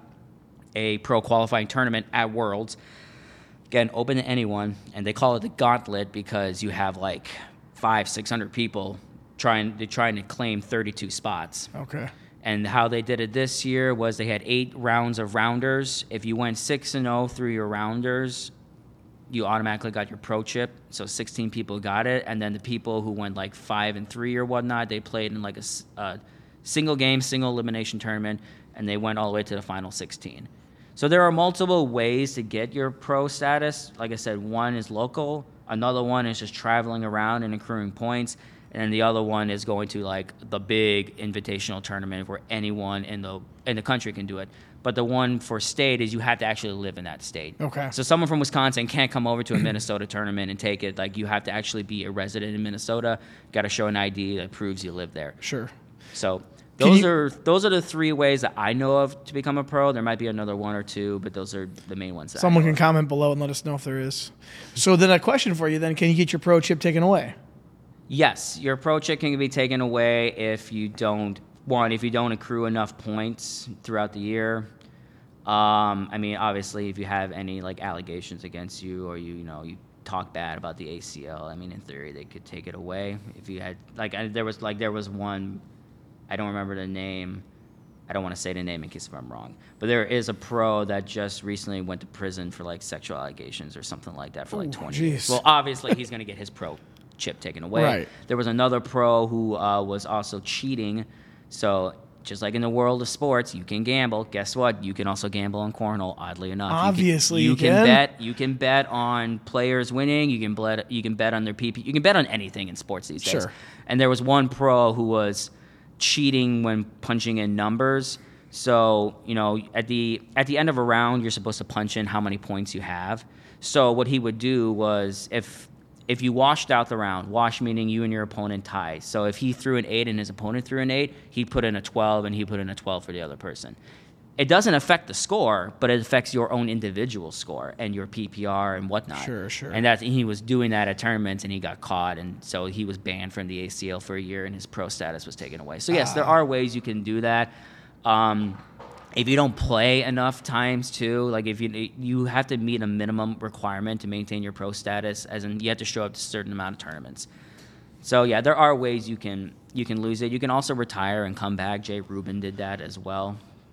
a pro qualifying tournament at Worlds. Again, open to anyone, and they call it the Gauntlet because you have like 500-600 people trying to claim 32 spots. Okay. And how they did it this year was they had 8 rounds of rounders. If you went 6-0 through your rounders, you automatically got your pro chip. So 16 people got it, and then the people who went like 5-3 or whatnot, they played in like a single game, single elimination tournament, and they went all the way to the final 16. So there are multiple ways to get your pro status. Like I said, one is local, another one is just traveling around and accruing points, and then the other one is going to like the big invitational tournament where anyone in the country can do it. But the one for state is you have to actually live in that state. Okay. So someone from Wisconsin can't come over to a Minnesota tournament and take it. Like you have to actually be a resident in Minnesota. Got to show an ID that proves you live there. Sure. So those are the 3 ways that I know of to become a pro. There might be another 1 or 2, but those are the main ones. Someone can comment below and let us know if there is. So then a question for you then, can you get your pro chip taken away? Yes, your pro chip can be taken away if you don't accrue enough points throughout the year. I mean, obviously, if you have any like allegations against you or you talk bad about the ACL, I mean, in theory, they could take it away. If you had there was one. I don't remember the name. I don't want to say the name in case if I'm wrong. But there is a pro that just recently went to prison for like sexual allegations or something like that for like 20 years. Well, obviously he's going to get his pro chip taken away. Right. There was another pro who was also cheating. So just like in the world of sports, you can gamble. Guess what? You can also gamble on cornhole, oddly enough. Obviously, you can bet. You can bet on players winning. You can bet on their PP. You can bet on anything in sports these days. Sure. And there was one pro who was cheating when punching in numbers. So, at the end of a round, you're supposed to punch in how many points you have. So what he would do was if if you washed out the round, wash meaning you and your opponent tie. So if he threw an 8 and his opponent threw an 8, he'd put in a 12 and he put in a 12 for the other person. It doesn't affect the score, but it affects your own individual score and your PPR and whatnot. Sure. And he was doing that at tournaments, and he got caught, and so he was banned from the ACL for a year, and his pro status was taken away. So yes, there are ways you can do that. If you don't play enough times too, like if you have to meet a minimum requirement to maintain your pro status, as in you have to show up to a certain amount of tournaments. So yeah, there are ways you can lose it. You can also retire and come back. Jay Rubin did that as well.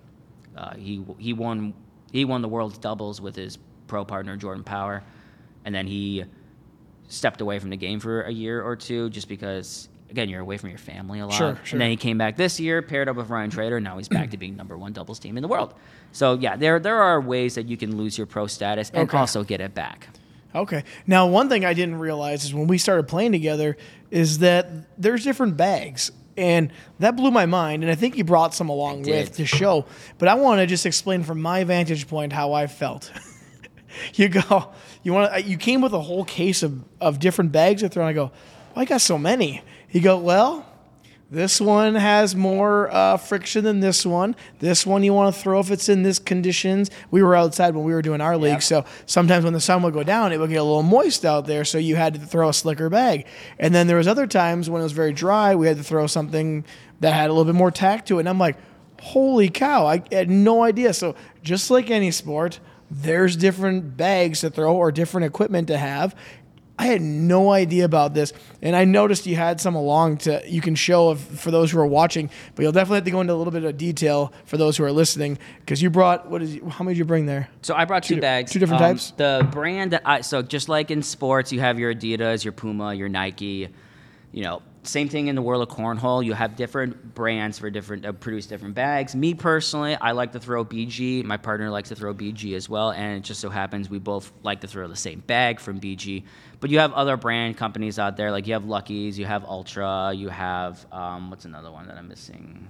He won the world's doubles with his pro partner Jordan Power, and then he stepped away from the game for a year or two just because, again, you're away from your family a lot. Sure. And then he came back this year, paired up with Ryan Trader, and now he's back to being number 1 doubles team in the world. So yeah, there are ways that you can lose your pro status and also get it back. Okay. Now, one thing I didn't realize is when we started playing together is that there's different bags. And that blew my mind, and I think you brought some along with to show. But I want to just explain from my vantage point how I felt. You came with a whole case of different bags to throw, and I go, I got so many. You go, well, this one has more friction than this one. This one you want to throw if it's in this conditions. We were outside when we were doing our league, so sometimes when the sun would go down, it would get a little moist out there, so you had to throw a slicker bag. And then there was other times when it was very dry, we had to throw something that had a little bit more tack to it. And I'm like, holy cow, I had no idea. So just like any sport, there's different bags to throw or different equipment to have. I had no idea about this, and I noticed you had some along you can show for those who are watching, but you'll definitely have to go into a little bit of detail for those who are listening, because you brought, how many did you bring there? So I brought two bags. Two different types? The brand so just like in sports, you have your Adidas, your Puma, your Nike, same thing in the world of cornhole. You have different brands for produce different bags. Me personally, I like to throw BG. My partner likes to throw BG as well, and it just so happens we both like to throw the same bag from BG. But you have other brand companies out there, like you have Lucky's, you have Ultra, you have what's another one that I'm missing?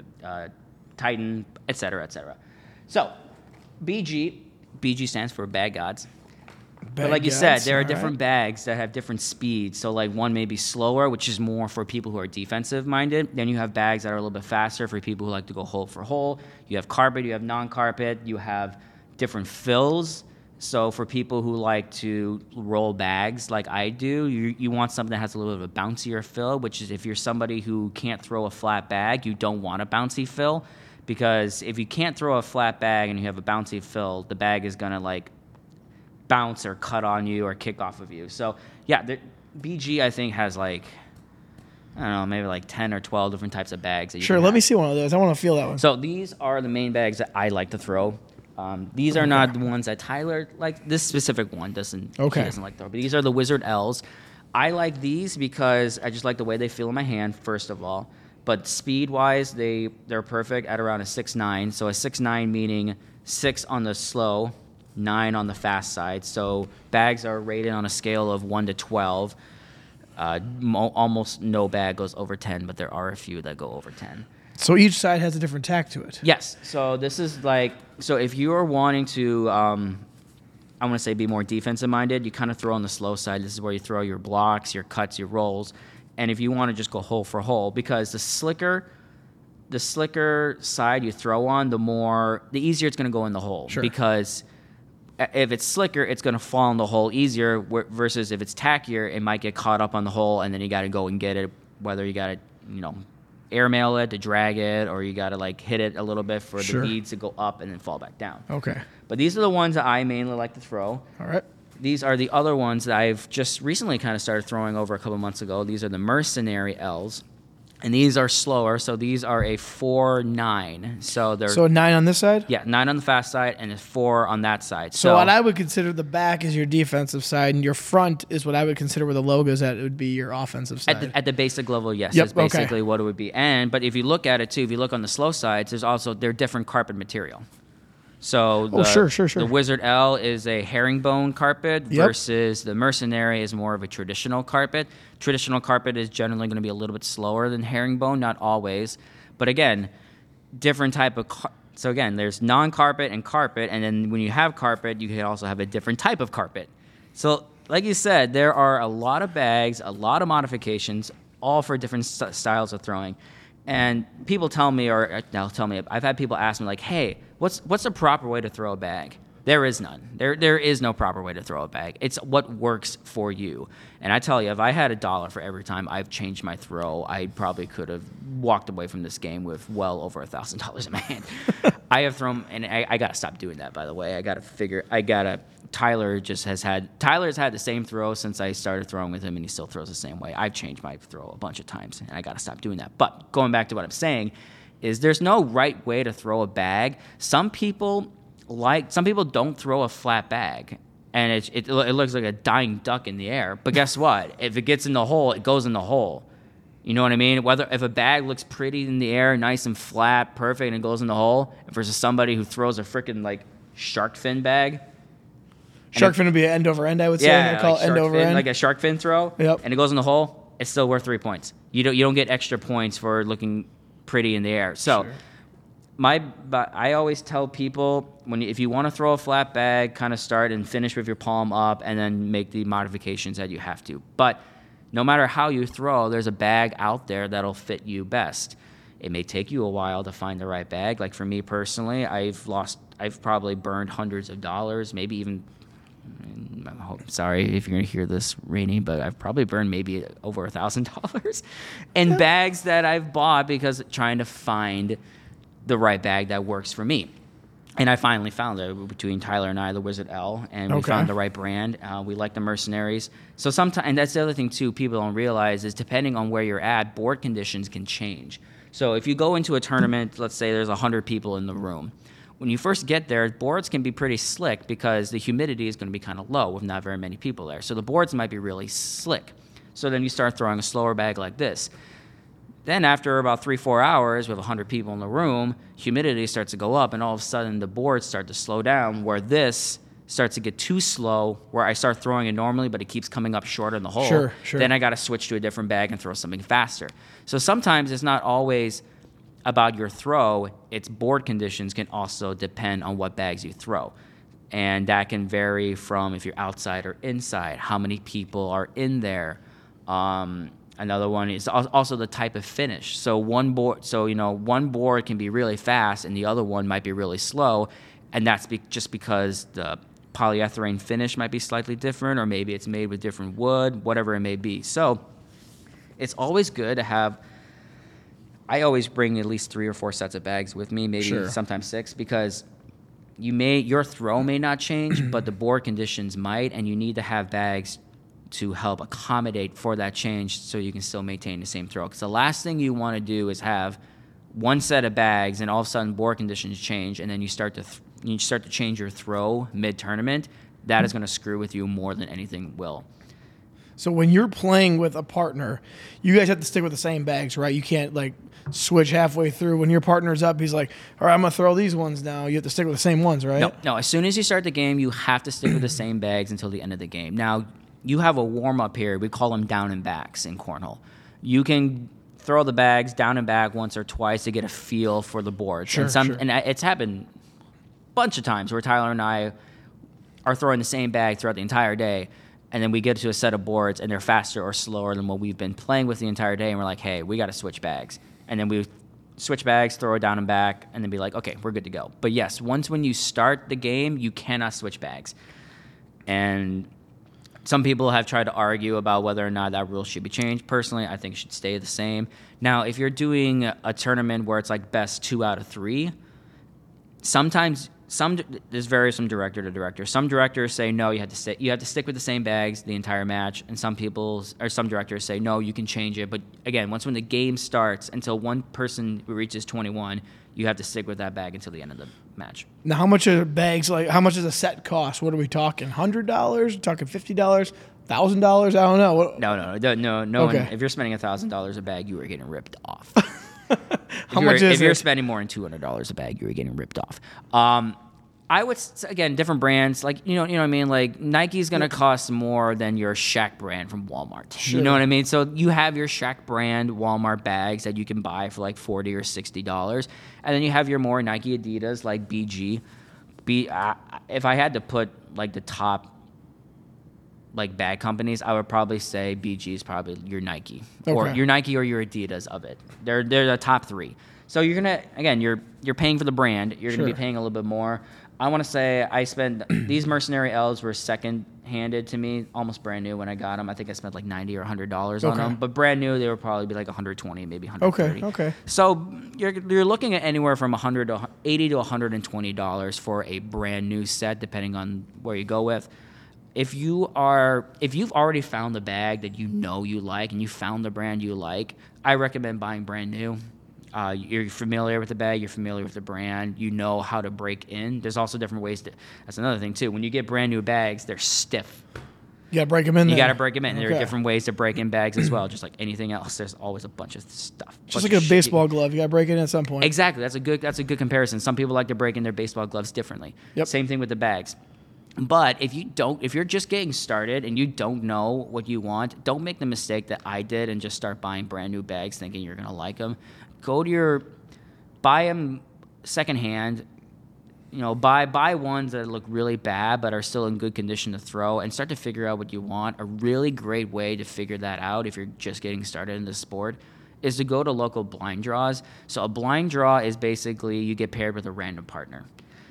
Titan, et cetera, et cetera. So BG stands for Bag Gods. But like you said, there are different bags that have different speeds. So like one may be slower, which is more for people who are defensive minded. Then you have bags that are a little bit faster for people who like to go hole for hole. You have carpet, you have non-carpet, you have different fills. So for people who like to roll bags like I do, you want something that has a little bit of a bouncier fill, which is if you're somebody who can't throw a flat bag, you don't want a bouncy fill. Because if you can't throw a flat bag and you have a bouncy fill, the bag is going to bounce or cut on you or kick off of you. So yeah, the BG I think has maybe 10 or 12 different types of bags. Sure, let me see one of those. I want to feel that one. So these are the main bags that I like to throw. These are not the ones that Tyler like. This specific one doesn't. Okay. He doesn't like throw. But these are the Wizard L's. I like these because I just like the way they feel in my hand. First of all, but speed wise, they're perfect at around a 6.9. So a 6.9 meaning 6 on the slow, 9 on the fast side. So bags are rated on a scale of 1 to 12. Almost no bag goes over 10, but there are a few that go over 10. So each side has a different tack to it. Yes. So this is so if you are wanting to, I want to say be more defensive minded, you kind of throw on the slow side. This is where you throw your blocks, your cuts, your rolls. And if you want to just go hole for hole, because the slicker side you throw on, the easier it's going to go in the hole. Sure. Because if it's slicker, it's going to fall in the hole easier, versus if it's tackier, it might get caught up on the hole, and then you got to go and get it, whether you got to, airmail it to drag it, or you got to hit it a little bit for the beads to go up and then fall back down. Okay. But these are the ones that I mainly like to throw. All right. These are the other ones that I've just recently kind of started throwing over a couple months ago. These are the Mercenary L's. And these are slower, so these are a 4.9. So a 9 on this side? Yeah, 9 on the fast side and a 4 on that side. So what I would consider the back is your defensive side, and your front is what I would consider where the logo's at. It would be your offensive side. At the basic level, yes, that's basically what it would be. But if you look at it too, if you look on the slow sides, they're different carpet material. So the Wizard L is a herringbone carpet versus the Mercenary is more of a traditional carpet. Traditional carpet is generally going to be a little bit slower than herringbone, not always. But again, different type of so again, there's non-carpet and carpet, and then when you have carpet, you can also have a different type of carpet. So like you said, there are a lot of bags, a lot of modifications, all for different styles of throwing. And people tell me, I've had people ask me, like, hey, what's the proper way to throw a bag? There is none. There is no proper way to throw a bag. It's what works for you. And I tell you, if I had $1 for every time I've changed my throw, I probably could have walked away from this game with well over $1,000 in my hand. I have thrown, and I got to stop doing that, by the way. Tyler has had the same throw since I started throwing with him, and he still throws the same way. I've changed my throw a bunch of times, and I got to stop doing that. But going back to what I'm saying is there's no right way to throw a bag. Some people don't throw a flat bag, and it looks like a dying duck in the air. But guess what? If it gets in the hole, it goes in the hole. You know what I mean? If a bag looks pretty in the air, nice and flat, perfect, and it goes in the hole, versus somebody who throws a freaking like shark fin bag. Shark fin would be an end over end, I would say. Yeah, I call it end over end. Like a shark fin throw. Yep. And it goes in the hole. It's still worth 3 points. You don't get extra points for looking pretty in the air. So. Sure. I always tell people if you want to throw a flat bag, kind of start and finish with your palm up, and then make the modifications that you have to. But no matter how you throw, there's a bag out there that'll fit you best. It may take you a while to find the right bag. Like for me personally, I've probably burned hundreds of dollars, maybe even. Sorry if you're gonna hear this, Rainey, but I've probably burned maybe over $1,000 in bags that I've bought because trying to find the right bag that works for me. And I finally found it between Tyler and I, the Wizard L, and we found the right brand. We like the Mercenaries. So sometimes, and that's the other thing too, people don't realize is depending on where you're at, board conditions can change. So if you go into a tournament, let's say there's 100 people in the room. When you first get there, boards can be pretty slick because the humidity is going to be kind of low with not very many people there. So the boards might be really slick. So then you start throwing a slower bag like this. Then after about 3-4 hours with 100 people in the room, humidity starts to go up, and all of a sudden the boards start to slow down, where this starts to get too slow, where I start throwing it normally, but it keeps coming up short in the hole. Sure. Then I got to switch to a different bag and throw something faster. So sometimes it's not always about your throw. Its board conditions can also depend on what bags you throw. And that can vary from if you're outside or inside, how many people are in there. Another one is also the type of finish. So one board can be really fast and the other one might be really slow, and that's just because the polyethylene finish might be slightly different, or maybe it's made with different wood, whatever it may be. So it's always good to have. I always bring at least 3 or 4 sets of bags with me, maybe sometimes 6, because your throw may not change, but the board conditions might, and you need to have bags to help accommodate for that change so you can still maintain the same throw. Because the last thing you want to do is have one set of bags and all of a sudden board conditions change, and then you start to change your throw mid-tournament. That is going to screw with you more than anything will. So when you're playing with a partner, you guys have to stick with the same bags, right? You can't like switch halfway through. When your partner's up, he's like, all right, I'm going to throw these ones now. You have to stick with the same ones, right? No. As soon as you start the game, you have to stick with the same bags until the end of the game. Now, you have a warm-up period. We call them down and backs in cornhole. You can throw the bags down and back once or twice to get a feel for the boards. And it's happened a bunch of times where Tyler and I are throwing the same bag throughout the entire day, and then we get to a set of boards, and they're faster or slower than what we've been playing with the entire day, and we're like, hey, we got to switch bags. And then we switch bags, throw it down and back, and then be like, okay, we're good to go. But yes, when you start the game, you cannot switch bags. And some people have tried to argue about whether or not that rule should be changed. Personally, I think it should stay the same. Now, if you're doing a tournament where it's like best 2 out of 3, sometimes this varies from director to director. Some directors say no, you have to stick with the same bags the entire match, and some directors say no, you can change it. But again, when the game starts, until one person reaches 21, you have to stick with that bag until the end of the match. Now, how much are bags? Like, how much does a set cost? What are we talking? $100? Talking $50? $1,000? I don't know. No. Okay. If you're spending $1,000 a bag, you are getting ripped off. If you're spending more than $200 a bag, you're getting ripped off. I would, again, different brands, like, you know what I mean? Like, Nike's going to cost more than your Shaq brand from Walmart. Sure. You know what I mean? So you have your Shaq brand Walmart bags that you can buy for like $40 or $60. And then you have your more Nike Adidas like BG. If I had to put like the top like bag companies, I would probably say BG is probably your Nike or Okay. your Nike or your Adidas of it. They're the top three. So you're gonna again you're paying for the brand. You're gonna be Sure. paying a little bit more. I want to say I spent these Mercenary L's were second handed to me, almost brand new when I got them. I think I spent like $90 or $100 on Okay. them, but brand new they would probably be like 120, maybe 130. Okay. So you're looking at anywhere from $180 to $120 for a brand new set, depending on where you go with. If you've already found the bag that you know you like and you found the brand you like, I recommend buying brand new. You're familiar with the bag, you're familiar with the brand, you know how to break in. There's also different ways to. That's another thing too. When you get brand new bags, they're stiff. You gotta break them in. You then. got to break them in. There are Okay. different ways to break in bags as well. Just like anything else, there's always a bunch of stuff. Just bunch like of a shit baseball glove, you gotta break it in at some point. Exactly. That's a good comparison. Some people like to break in their baseball gloves differently. Yep. Same thing with the bags. But if you're just getting started and you don't know what you want, don't make the mistake that I did and just start buying brand new bags thinking you're gonna like them. Buy them secondhand. Buy ones that look really bad but are still in good condition to throw, and start to figure out what you want. A really great way to figure that out if you're just getting started in the sport is to go to local blind draws. So a blind draw is basically you get paired with a random partner.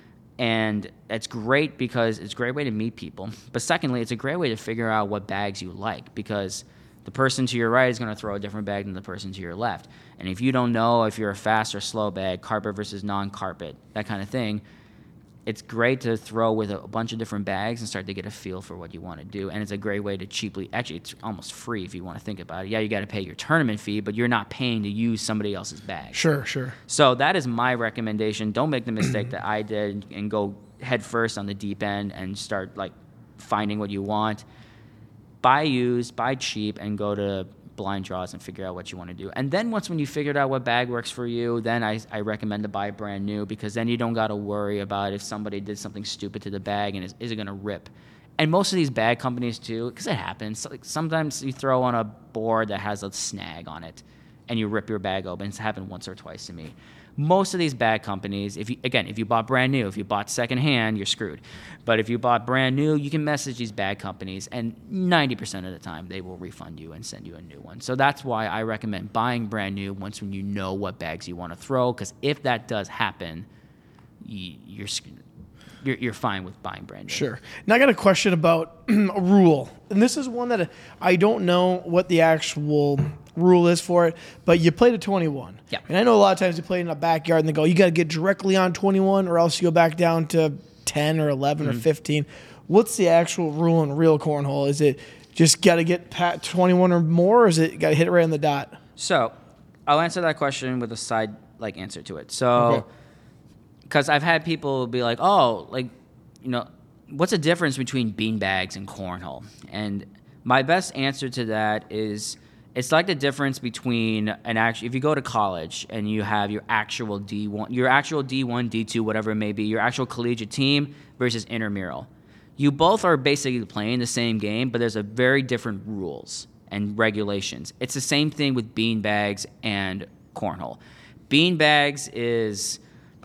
And it's great because it's a great way to meet people. But secondly, it's a great way to figure out what bags you like, because the person to your right is going to throw a different bag than the person to your left. And if you don't know if you're a fast or slow bag, carpet versus non-carpet, that kind of thing, it's great to throw with a bunch of different bags and start to get a feel for what you want to do. And it's a great way to cheaply, actually it's almost free if you want to think about it. Yeah, you got to pay your tournament fee, but you're not paying to use somebody else's bag. Sure. So that is my recommendation. Don't make the mistake that I did and go head first on the deep end and start like finding what you want. Buy used, buy cheap, and go to blind draws and figure out what you want to do. And then when you figured out what bag works for you, then I recommend to buy brand new, because then you don't got to worry about if somebody did something stupid to the bag and is it going to rip. And most of these bag companies too, because it happens, like sometimes you throw on a board that has a snag on it and you rip your bag open. It's happened once or twice to me. Most of these bag companies, if you bought brand new, if you bought secondhand, you're screwed. But if you bought brand new, you can message these bag companies, and 90% of the time they will refund you and send you a new one. So that's why I recommend buying brand new when you know what bags you want to throw, because if that does happen, you're fine with buying brand new. Sure. Now I got a question about a rule, and this is one that I don't know what the actual rule is for it, but you play to 21. Yeah. And I know a lot of times you play in a backyard and they go, you got to get directly on 21 or else you go back down to 10 or 11 or 15. What's the actual rule in real cornhole? Is it just got to get 21 or more, or is it got to hit it right on the dot? So I'll answer that question with a side answer to it. So, because I've had people be like, what's the difference between beanbags and cornhole? And my best answer to that is, it's like the difference between if you go to college and you have your actual D1, D2, whatever it may be, your actual collegiate team versus intramural. You both are basically playing the same game, but there's a very different rules and regulations. It's the same thing with beanbags and cornhole. Beanbags is,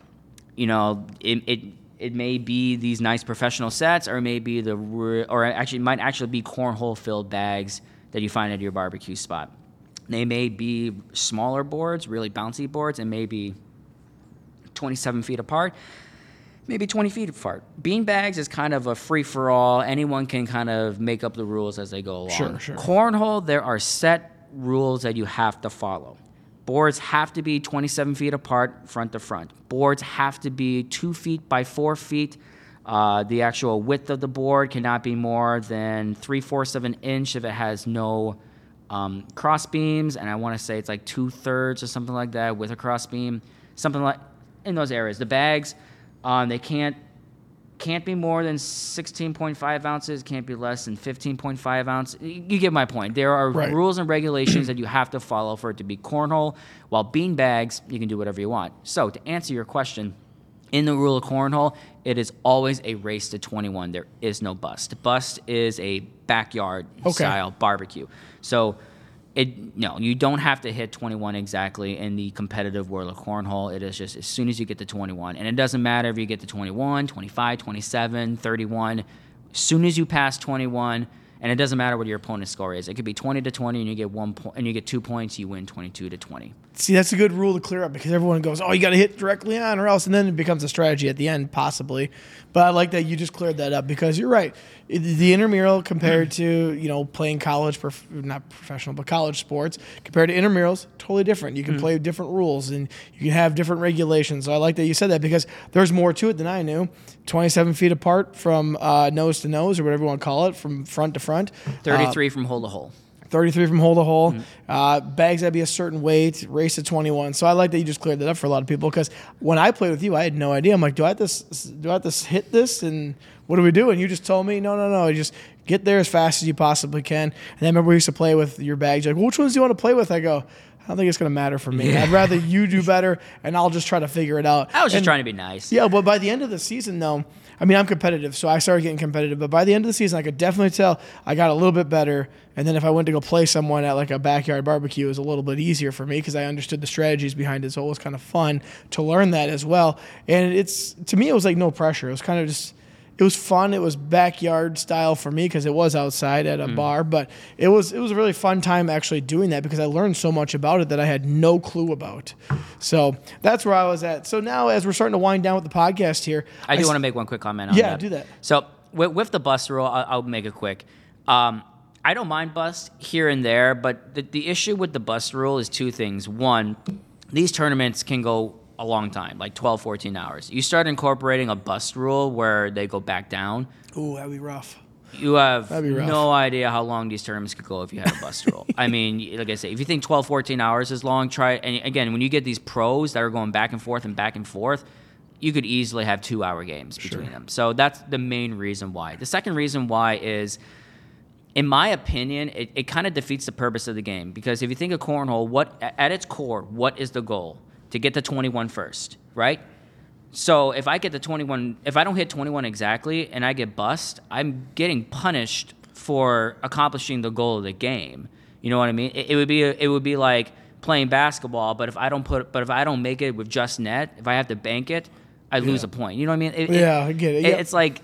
it may be these nice professional sets, or it may be might actually be cornhole filled bags that you find at your barbecue spot. They may be smaller boards, really bouncy boards, and maybe 27 feet apart, maybe 20 feet apart. Beanbags is kind of a free-for-all. Anyone can kind of make up the rules as they go along. Sure. Cornhole, there are set rules that you have to follow. Boards have to be 27 feet apart, front to front. Boards have to be 2 feet by 4 feet. The actual width of the board cannot be more than 3/4 of an inch if it has no cross beams, and I want to say it's like 2/3 or something like that with a cross beam, something like in those areas. The bags, they can't be more than 16.5 ounces, can't be less than 15.5 ounces. You get my point. There are rules and regulations that you have to follow for it to be cornhole, while bean bags, you can do whatever you want. So to answer your question, in the rule of cornhole, it is always a race to 21. There is no bust. Bust is a backyard style barbecue. So you don't have to hit 21 exactly in the competitive world of cornhole. It is just as soon as you get to 21. And it doesn't matter if you get to 21, 25, 27, 31. As soon as you pass 21, And it doesn't matter what your opponent's score is. It could be 20-20, and you get 1 point, and you get 2 points. You win 22-20. See, that's a good rule to clear up because everyone goes, "Oh, you got to hit directly on, or else," and then it becomes a strategy at the end, possibly. But I like that you just cleared that up because you're right. The intramural compared to playing college, not professional, but college sports compared to intramurals, totally different. You can play different rules and you can have different regulations. So I like that you said that because there's more to it than I knew. 27 feet apart from nose to nose, or whatever you want to call it, from front to front. 33 from hole to hole. 33 from hole to hole. Bags got to be a certain weight. Race to 21. So I like that you just cleared that up for a lot of people because when I played with you, I had no idea. I'm like, do I have to hit this? And what do we do? And you just told me, no. You just get there as fast as you possibly can. And then I remember we used to play with your bags. You're like, well, which ones do you want to play with? I go, I don't think it's going to matter for me. Yeah. I'd rather you do better, and I'll just try to figure it out. I was just trying to be nice. Yeah, but by the end of the season, though, I mean, I'm competitive, so I started getting competitive. But by the end of the season, I could definitely tell I got a little bit better. And then if I went to go play someone at like a backyard barbecue, it was a little bit easier for me because I understood the strategies behind it. So it was kind of fun to learn that as well. And to me, it was like no pressure. It was kind of just, it was fun. It was backyard style for me because it was outside at a bar. But it was a really fun time actually doing that because I learned so much about it that I had no clue about. So that's where I was at. So now as we're starting to wind down with the podcast here. I do want to make one quick comment on that. Yeah, do that. So with the bust rule, I'll make it quick. I don't mind bust here and there, but the issue with the bust rule is two things. One, these tournaments can go a long time, like 12, 14 hours. You start incorporating a bust rule where they go back down. Ooh, that'd be rough. You have That'd be rough. no idea how long these tournaments could go if you had a bust rule. I mean, like I say, if you think 12, 14 hours is long, try it. And again, when you get these pros that are going back and forth, you could easily have 2-hour games between them. So that's the main reason why. The second reason why is, in my opinion, it kind of defeats the purpose of the game. Because if you think of cornhole, at its core, what is the goal? To get to 21 first, right? So if I get to 21, if I don't hit 21 exactly and I get bust, I'm getting punished for accomplishing the goal of the game. You know what I mean? It would be like playing basketball, but if I don't make it with just net, if I have to bank it, I lose a point. You know what I mean? I get it. Yep. It's like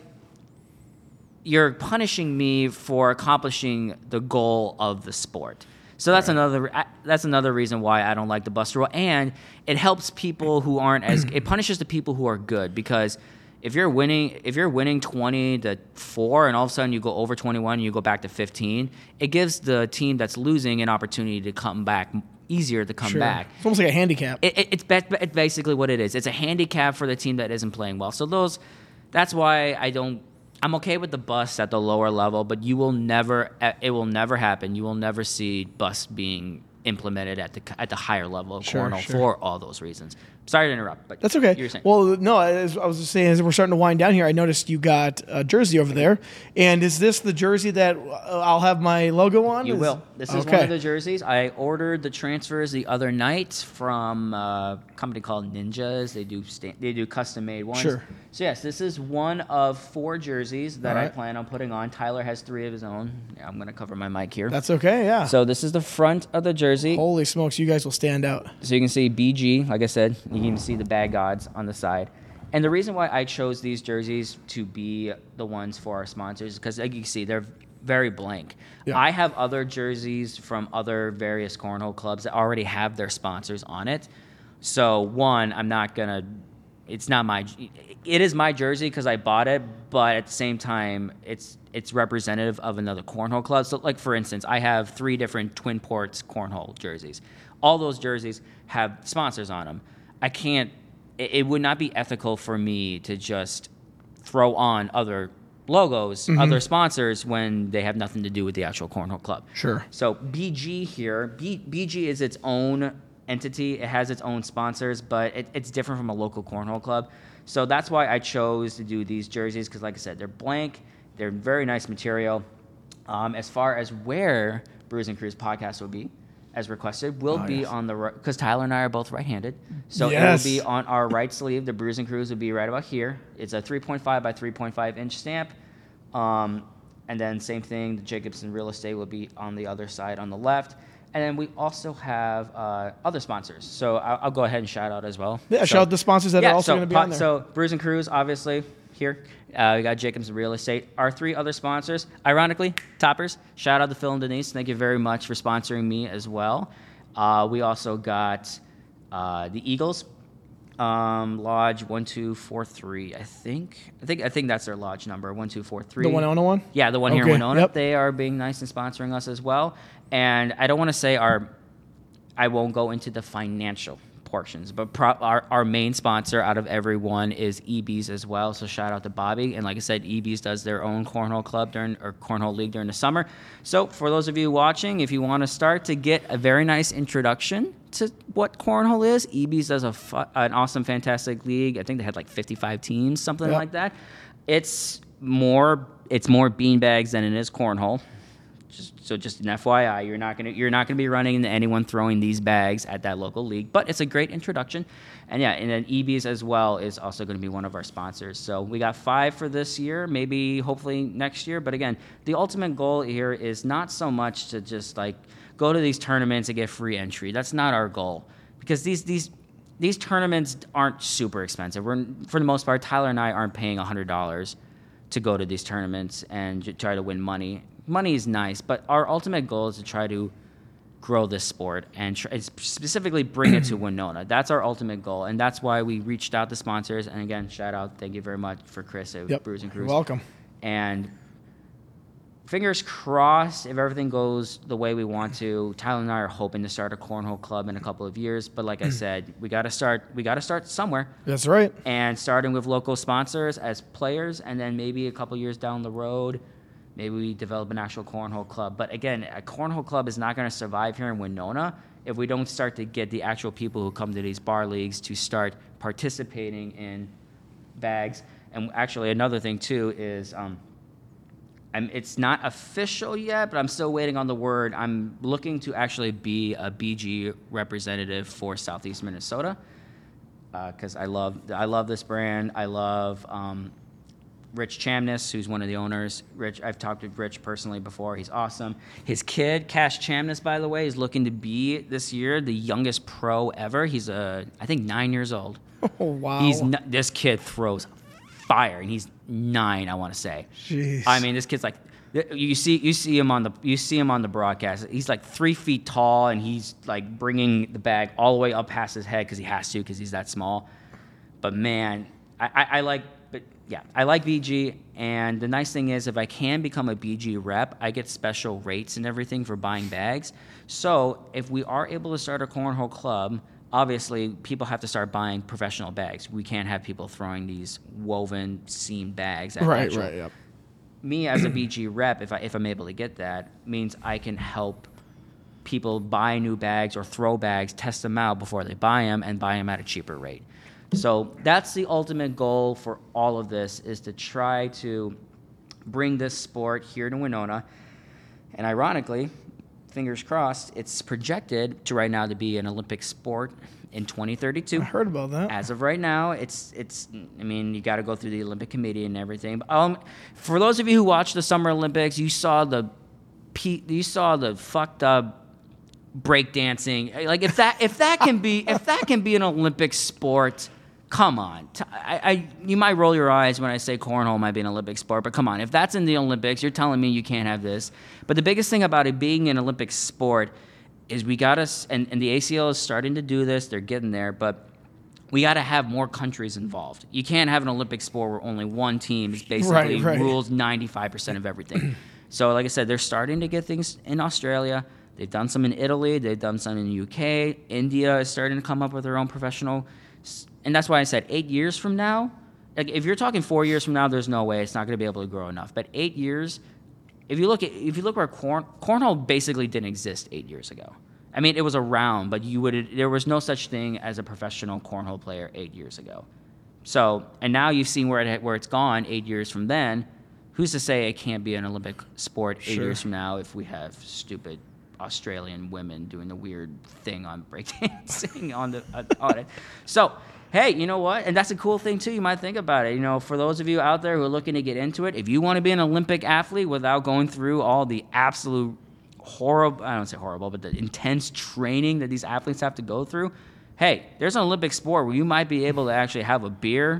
you're punishing me for accomplishing the goal of the sport. So that's another reason why I don't like the bust rule, and it helps people who aren't as it punishes the people who are good, because if you're winning 20-4 and all of a sudden you go over 21 and you go back to 15, it gives the team that's losing an opportunity to come back, easier to come back. It's almost like a handicap. It's basically what it is. It's a handicap for the team that isn't playing well. So that's why I'm okay with the bust at the lower level, but it will never happen. You will never see bust being implemented at the higher level of cornhole for all those reasons. Sorry to interrupt, but that's okay. You were saying. Well, no, as I was just saying, as we're starting to wind down here, I noticed you got a jersey over there. And is this the jersey that I'll have my logo on? You will. This is one of the jerseys. I ordered the transfers the other night from a company called Ninjas. They do custom made ones. Sure. So yes, this is one of 4 jerseys that I plan on putting on. Tyler has 3 of his own. Yeah, I'm going to cover my mic here. That's okay, yeah. So this is the front of the jersey. Holy smokes, you guys will stand out. So you can see BG, like I said. You can see the bag gods on the side. And the reason why I chose these jerseys to be the ones for our sponsors is because, like you can see, they're very blank. Yeah. I have other jerseys from other various cornhole clubs that already have their sponsors on it. So one, it is my jersey because I bought it, but at the same time, it's representative of another cornhole club. So, like, for instance, I have 3 different Twin Ports cornhole jerseys. All those jerseys have sponsors on them. It would not be ethical for me to just throw on other logos, other sponsors, when they have nothing to do with the actual cornhole club. Sure. So BG here, BG is its own entity. It has its own sponsors, but it's different from a local cornhole club. So that's why I chose to do these jerseys, because, like I said, they're blank. They're very nice material. As far as where Brews and Crews podcast will be, as requested, will be on the right, because Tyler and I are both right-handed. So it will be on our right sleeve. The Brews and Crews will be right about here. It's a 3.5 by 3.5 inch stamp. And then same thing, the Jacobson Real Estate will be on the other side on the left. And then we also have other sponsors. So I'll go ahead and shout out as well. Yeah, shout out the sponsors that are also going to be on there. So Brews and Crews, obviously, here. We got Jacobs Real Estate. Our 3 other sponsors, ironically, Toppers. Shout out to Phil and Denise. Thank you very much for sponsoring me as well. We also got the Eagles, Lodge 1243. I think that's their lodge number, 1243. The Winona one? Yeah, the one here in Okay, Winona. yep. They are being nice and sponsoring us as well. And I don't want to say I won't go into the financial portions, but our main sponsor out of everyone is EBs as well. So shout out to Bobby. And like I said, EBs does their own cornhole club cornhole league during the summer. So for those of you watching, if you want to start to get a very nice introduction to what cornhole is, EBs does an awesome, fantastic league. I think they had like 55 teams, something like that. It's more beanbags than it is cornhole. Just an FYI, you're not gonna be running into anyone throwing these bags at that local league, but it's a great introduction. And then EBs as well is also going to be one of our sponsors. So we got 5 for this year, maybe hopefully next year. But again, the ultimate goal here is not so much to just like go to these tournaments and get free entry. That's not our goal, because these tournaments aren't super expensive. For the most part, Tyler and I aren't paying $100 to go to these tournaments and try to win money. Money is nice, but our ultimate goal is to try to grow this sport and specifically bring it to Winona. That's our ultimate goal, and that's why we reached out to sponsors. And again, shout out, thank you very much for Chris at Brews and Crews. You're welcome. And fingers crossed, if everything goes the way we want to, Tyler and I are hoping to start a cornhole club in a couple of years. But like I said, we got to start somewhere. That's right. And starting with local sponsors as players, and then maybe a couple years down the road, maybe we develop an actual cornhole club. But again, a cornhole club is not going to survive here in Winona if we don't start to get the actual people who come to these bar leagues to start participating in bags. And actually, another thing too is, it's not official yet, but I'm still waiting on the word. I'm looking to actually be a BG representative for Southeast Minnesota, because I love this brand. I love Rich Chamness, who's one of the owners. Rich, I've talked to Rich personally before. He's awesome. His kid, Cash Chamness, by the way, is looking to be this year the youngest pro ever. He's I think 9 years old. Oh wow! This kid throws fire, and he's 9, I want to say. Jeez. I mean, this kid's like, you see him on the broadcast. He's like 3 feet tall, and he's like bringing the bag all the way up past his head because he has to, because he's that small. But man, I like BG, and the nice thing is if I can become a BG rep, I get special rates and everything for buying bags. So if we are able to start a cornhole club, obviously people have to start buying professional bags. We can't have people throwing these woven seam bags. Right. Yep. Me as a BG rep, if I'm able to get that, means I can help people buy new bags or throw bags, test them out before they buy them, and buy them at a cheaper rate. So that's the ultimate goal for all of this, is to try to bring this sport here to Winona. And ironically, fingers crossed, it's projected to right now to be an Olympic sport in 2032. I heard about that. As of right now, it's. I mean, you got to go through the Olympic Committee and everything. For those of you who watched the Summer Olympics, you saw the fucked up breakdancing. Like if that can be an Olympic sport. Come on. You might roll your eyes when I say cornhole might be an Olympic sport, but come on. If that's in the Olympics, you're telling me you can't have this. But the biggest thing about it being an Olympic sport is we got to, and the ACL is starting to do this, they're getting there, but we got to have more countries involved. You can't have an Olympic sport where only one team is basically rules 95% of everything. So like I said, they're starting to get things in Australia. They've done some in Italy. They've done some in the UK. India is starting to come up with their own professional. And that's why I said 8 years from now, like if you're talking 4 years from now, there's no way it's not going to be able to grow enough. But 8 years, if you look where cornhole basically didn't exist 8 years ago. I mean, it was around, but there was no such thing as a professional cornhole player 8 years ago. So, and now you've seen where it's gone 8 years from then. Who's to say it can't be an Olympic sport 8 years from now if we have stupid Australian women doing the weird thing on breakdancing on it. So, hey, you know what? And that's a cool thing too. You might think about it. You know, for those of you out there who are looking to get into it, if you want to be an Olympic athlete without going through all the absolute horrible, I don't say horrible, but the intense training that these athletes have to go through, hey, there's an Olympic sport where you might be able to actually have a beer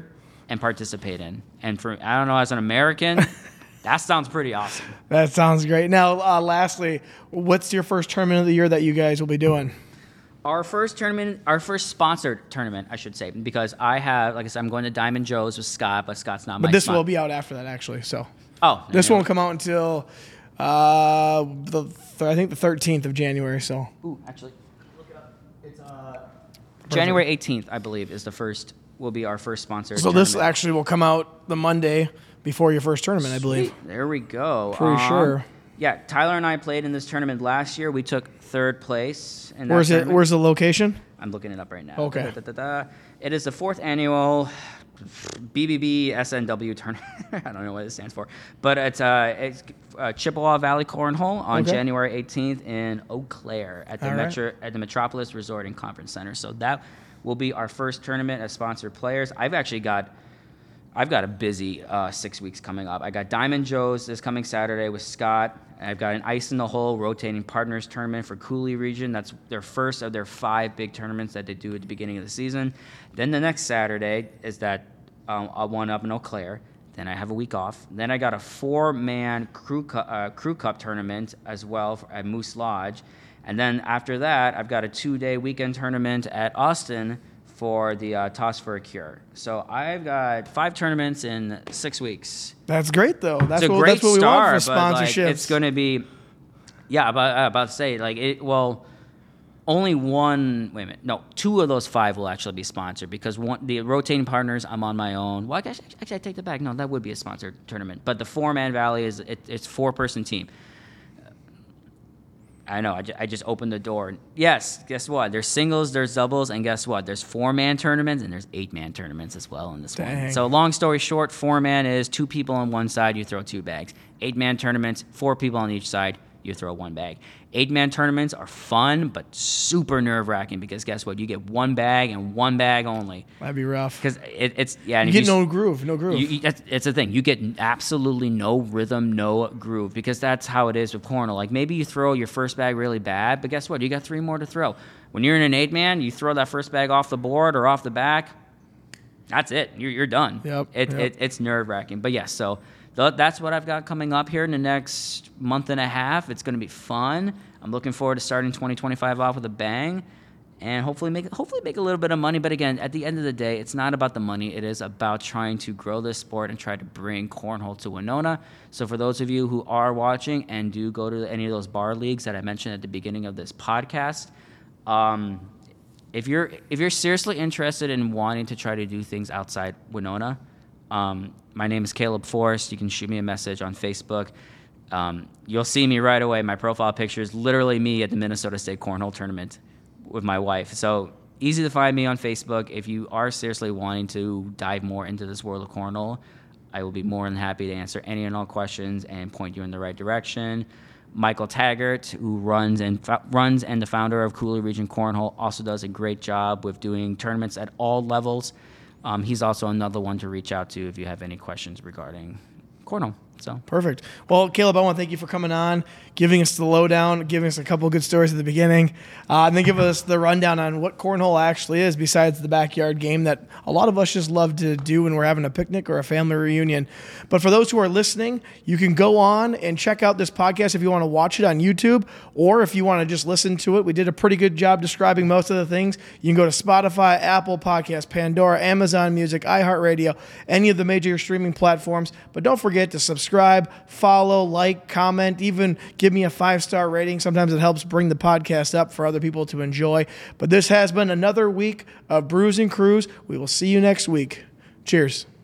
and participate in. And for, I don't know, as an American, that sounds pretty awesome. That sounds great. Now, lastly, what's your first tournament of the year that you guys will be doing? Our first sponsored tournament, I should say, because I have, like I said, I'm going to Diamond Joe's with Scott, but Scott's not my But this sponsor. will be out after that, actually. So This won't come out until I think the 13th of January. So actually, look it up. It's January 18th, I believe, will be our first sponsored So tournament. this actually will come out the Monday before your first tournament, I believe. There we go. Pretty sure. Yeah, Tyler and I played in this tournament last year. We took third place. In that tournament. Where's the location? I'm looking it up right now. Okay. It is the 4th annual BBB SNW tournament. I don't know what it stands for, but it's Chippewa Valley Cornhole on January 18th in Eau Claire at the Metropolis Resort and Conference Center. So that will be our first tournament as sponsored players. I've got a busy 6 weeks coming up. I got Diamond Joe's this coming Saturday with Scott. I've got an Ice in the Hole rotating partners tournament for Cooley region. That's their first of their 5 big tournaments that they do at the beginning of the season. Then the next Saturday is that one up in Eau Claire. Then I have a week off. Then I got a 4-man crew cup tournament as well at Moose Lodge. And then after that, I've got a 2-day weekend tournament at Austin for the Toss for a Cure. So I've got 5 tournaments in 6 weeks. That's great, though. That's it's a what great we start, want for but like, sponsorships. it's going to be, about to say, only one, wait a minute, no, 2 of those 5 will actually be sponsored because the rotating partners, I'm on my own. Well, actually, I take that back. No, that would be a sponsored tournament. But the 4-man Valley it's 4-person team. I know. I just opened the door. Yes, guess what? There's singles, there's doubles, and guess what? There's 4-man tournaments and there's 8-man tournaments as well in this one. So long story short, 4-man is 2 people on one side, you throw 2 bags. 8-man tournaments, 4 people on each side, you throw 1 bag. 8-man tournaments are fun, but super nerve-wracking because guess what? You get 1 bag and 1 bag only. That'd be rough. Because it's and you get no groove. It's the thing. You get absolutely no rhythm, no groove because that's how it is with cornhole. Like maybe you throw your first bag really bad, but guess what? You got 3 more to throw. When you're in an 8-man, you throw that first bag off the board or off the back. That's it. You're done. Yep. It's nerve-wracking. But yes, so that's what I've got coming up here in the next month and a half. It's going to be fun. I'm looking forward to starting 2025 off with a bang and hopefully make a little bit of money. But again, at the end of the day, it's not about the money. It is about trying to grow this sport and try to bring cornhole to Winona. So for those of you who are watching and do go to any of those bar leagues that I mentioned at the beginning of this podcast, if you're seriously interested in wanting to try to do things outside Winona, my name is Caleb Forrest. You can shoot me a message on Facebook. You'll see me right away. My profile picture is literally me at the Minnesota State Cornhole Tournament with my wife. So easy to find me on Facebook. If you are seriously wanting to dive more into this world of cornhole, I will be more than happy to answer any and all questions and point you in the right direction. Michael Taggart, who runs and the founder of Cooley Region Cornhole, also does a great job with doing tournaments at all levels. He's also another one to reach out to if you have any questions regarding cornhole. So perfect. Well, Caleb, I want to thank you for coming on, giving us the lowdown, giving us a couple of good stories at the beginning, and then give us the rundown on what cornhole actually is besides the backyard game that a lot of us just love to do when we're having a picnic or a family reunion. But for those who are listening, you can go on and check out this podcast if you want to watch it on YouTube, or if you want to just listen to it. We did a pretty good job describing most of the things. You can go to Spotify, Apple Podcasts, Pandora, Amazon Music, iHeartRadio, any of the major streaming platforms. But don't forget to subscribe, follow, like, comment, even give me a 5-star rating. Sometimes it helps bring the podcast up for other people to enjoy. But this has been another week of Brews and Crews. We will see you next week. Cheers.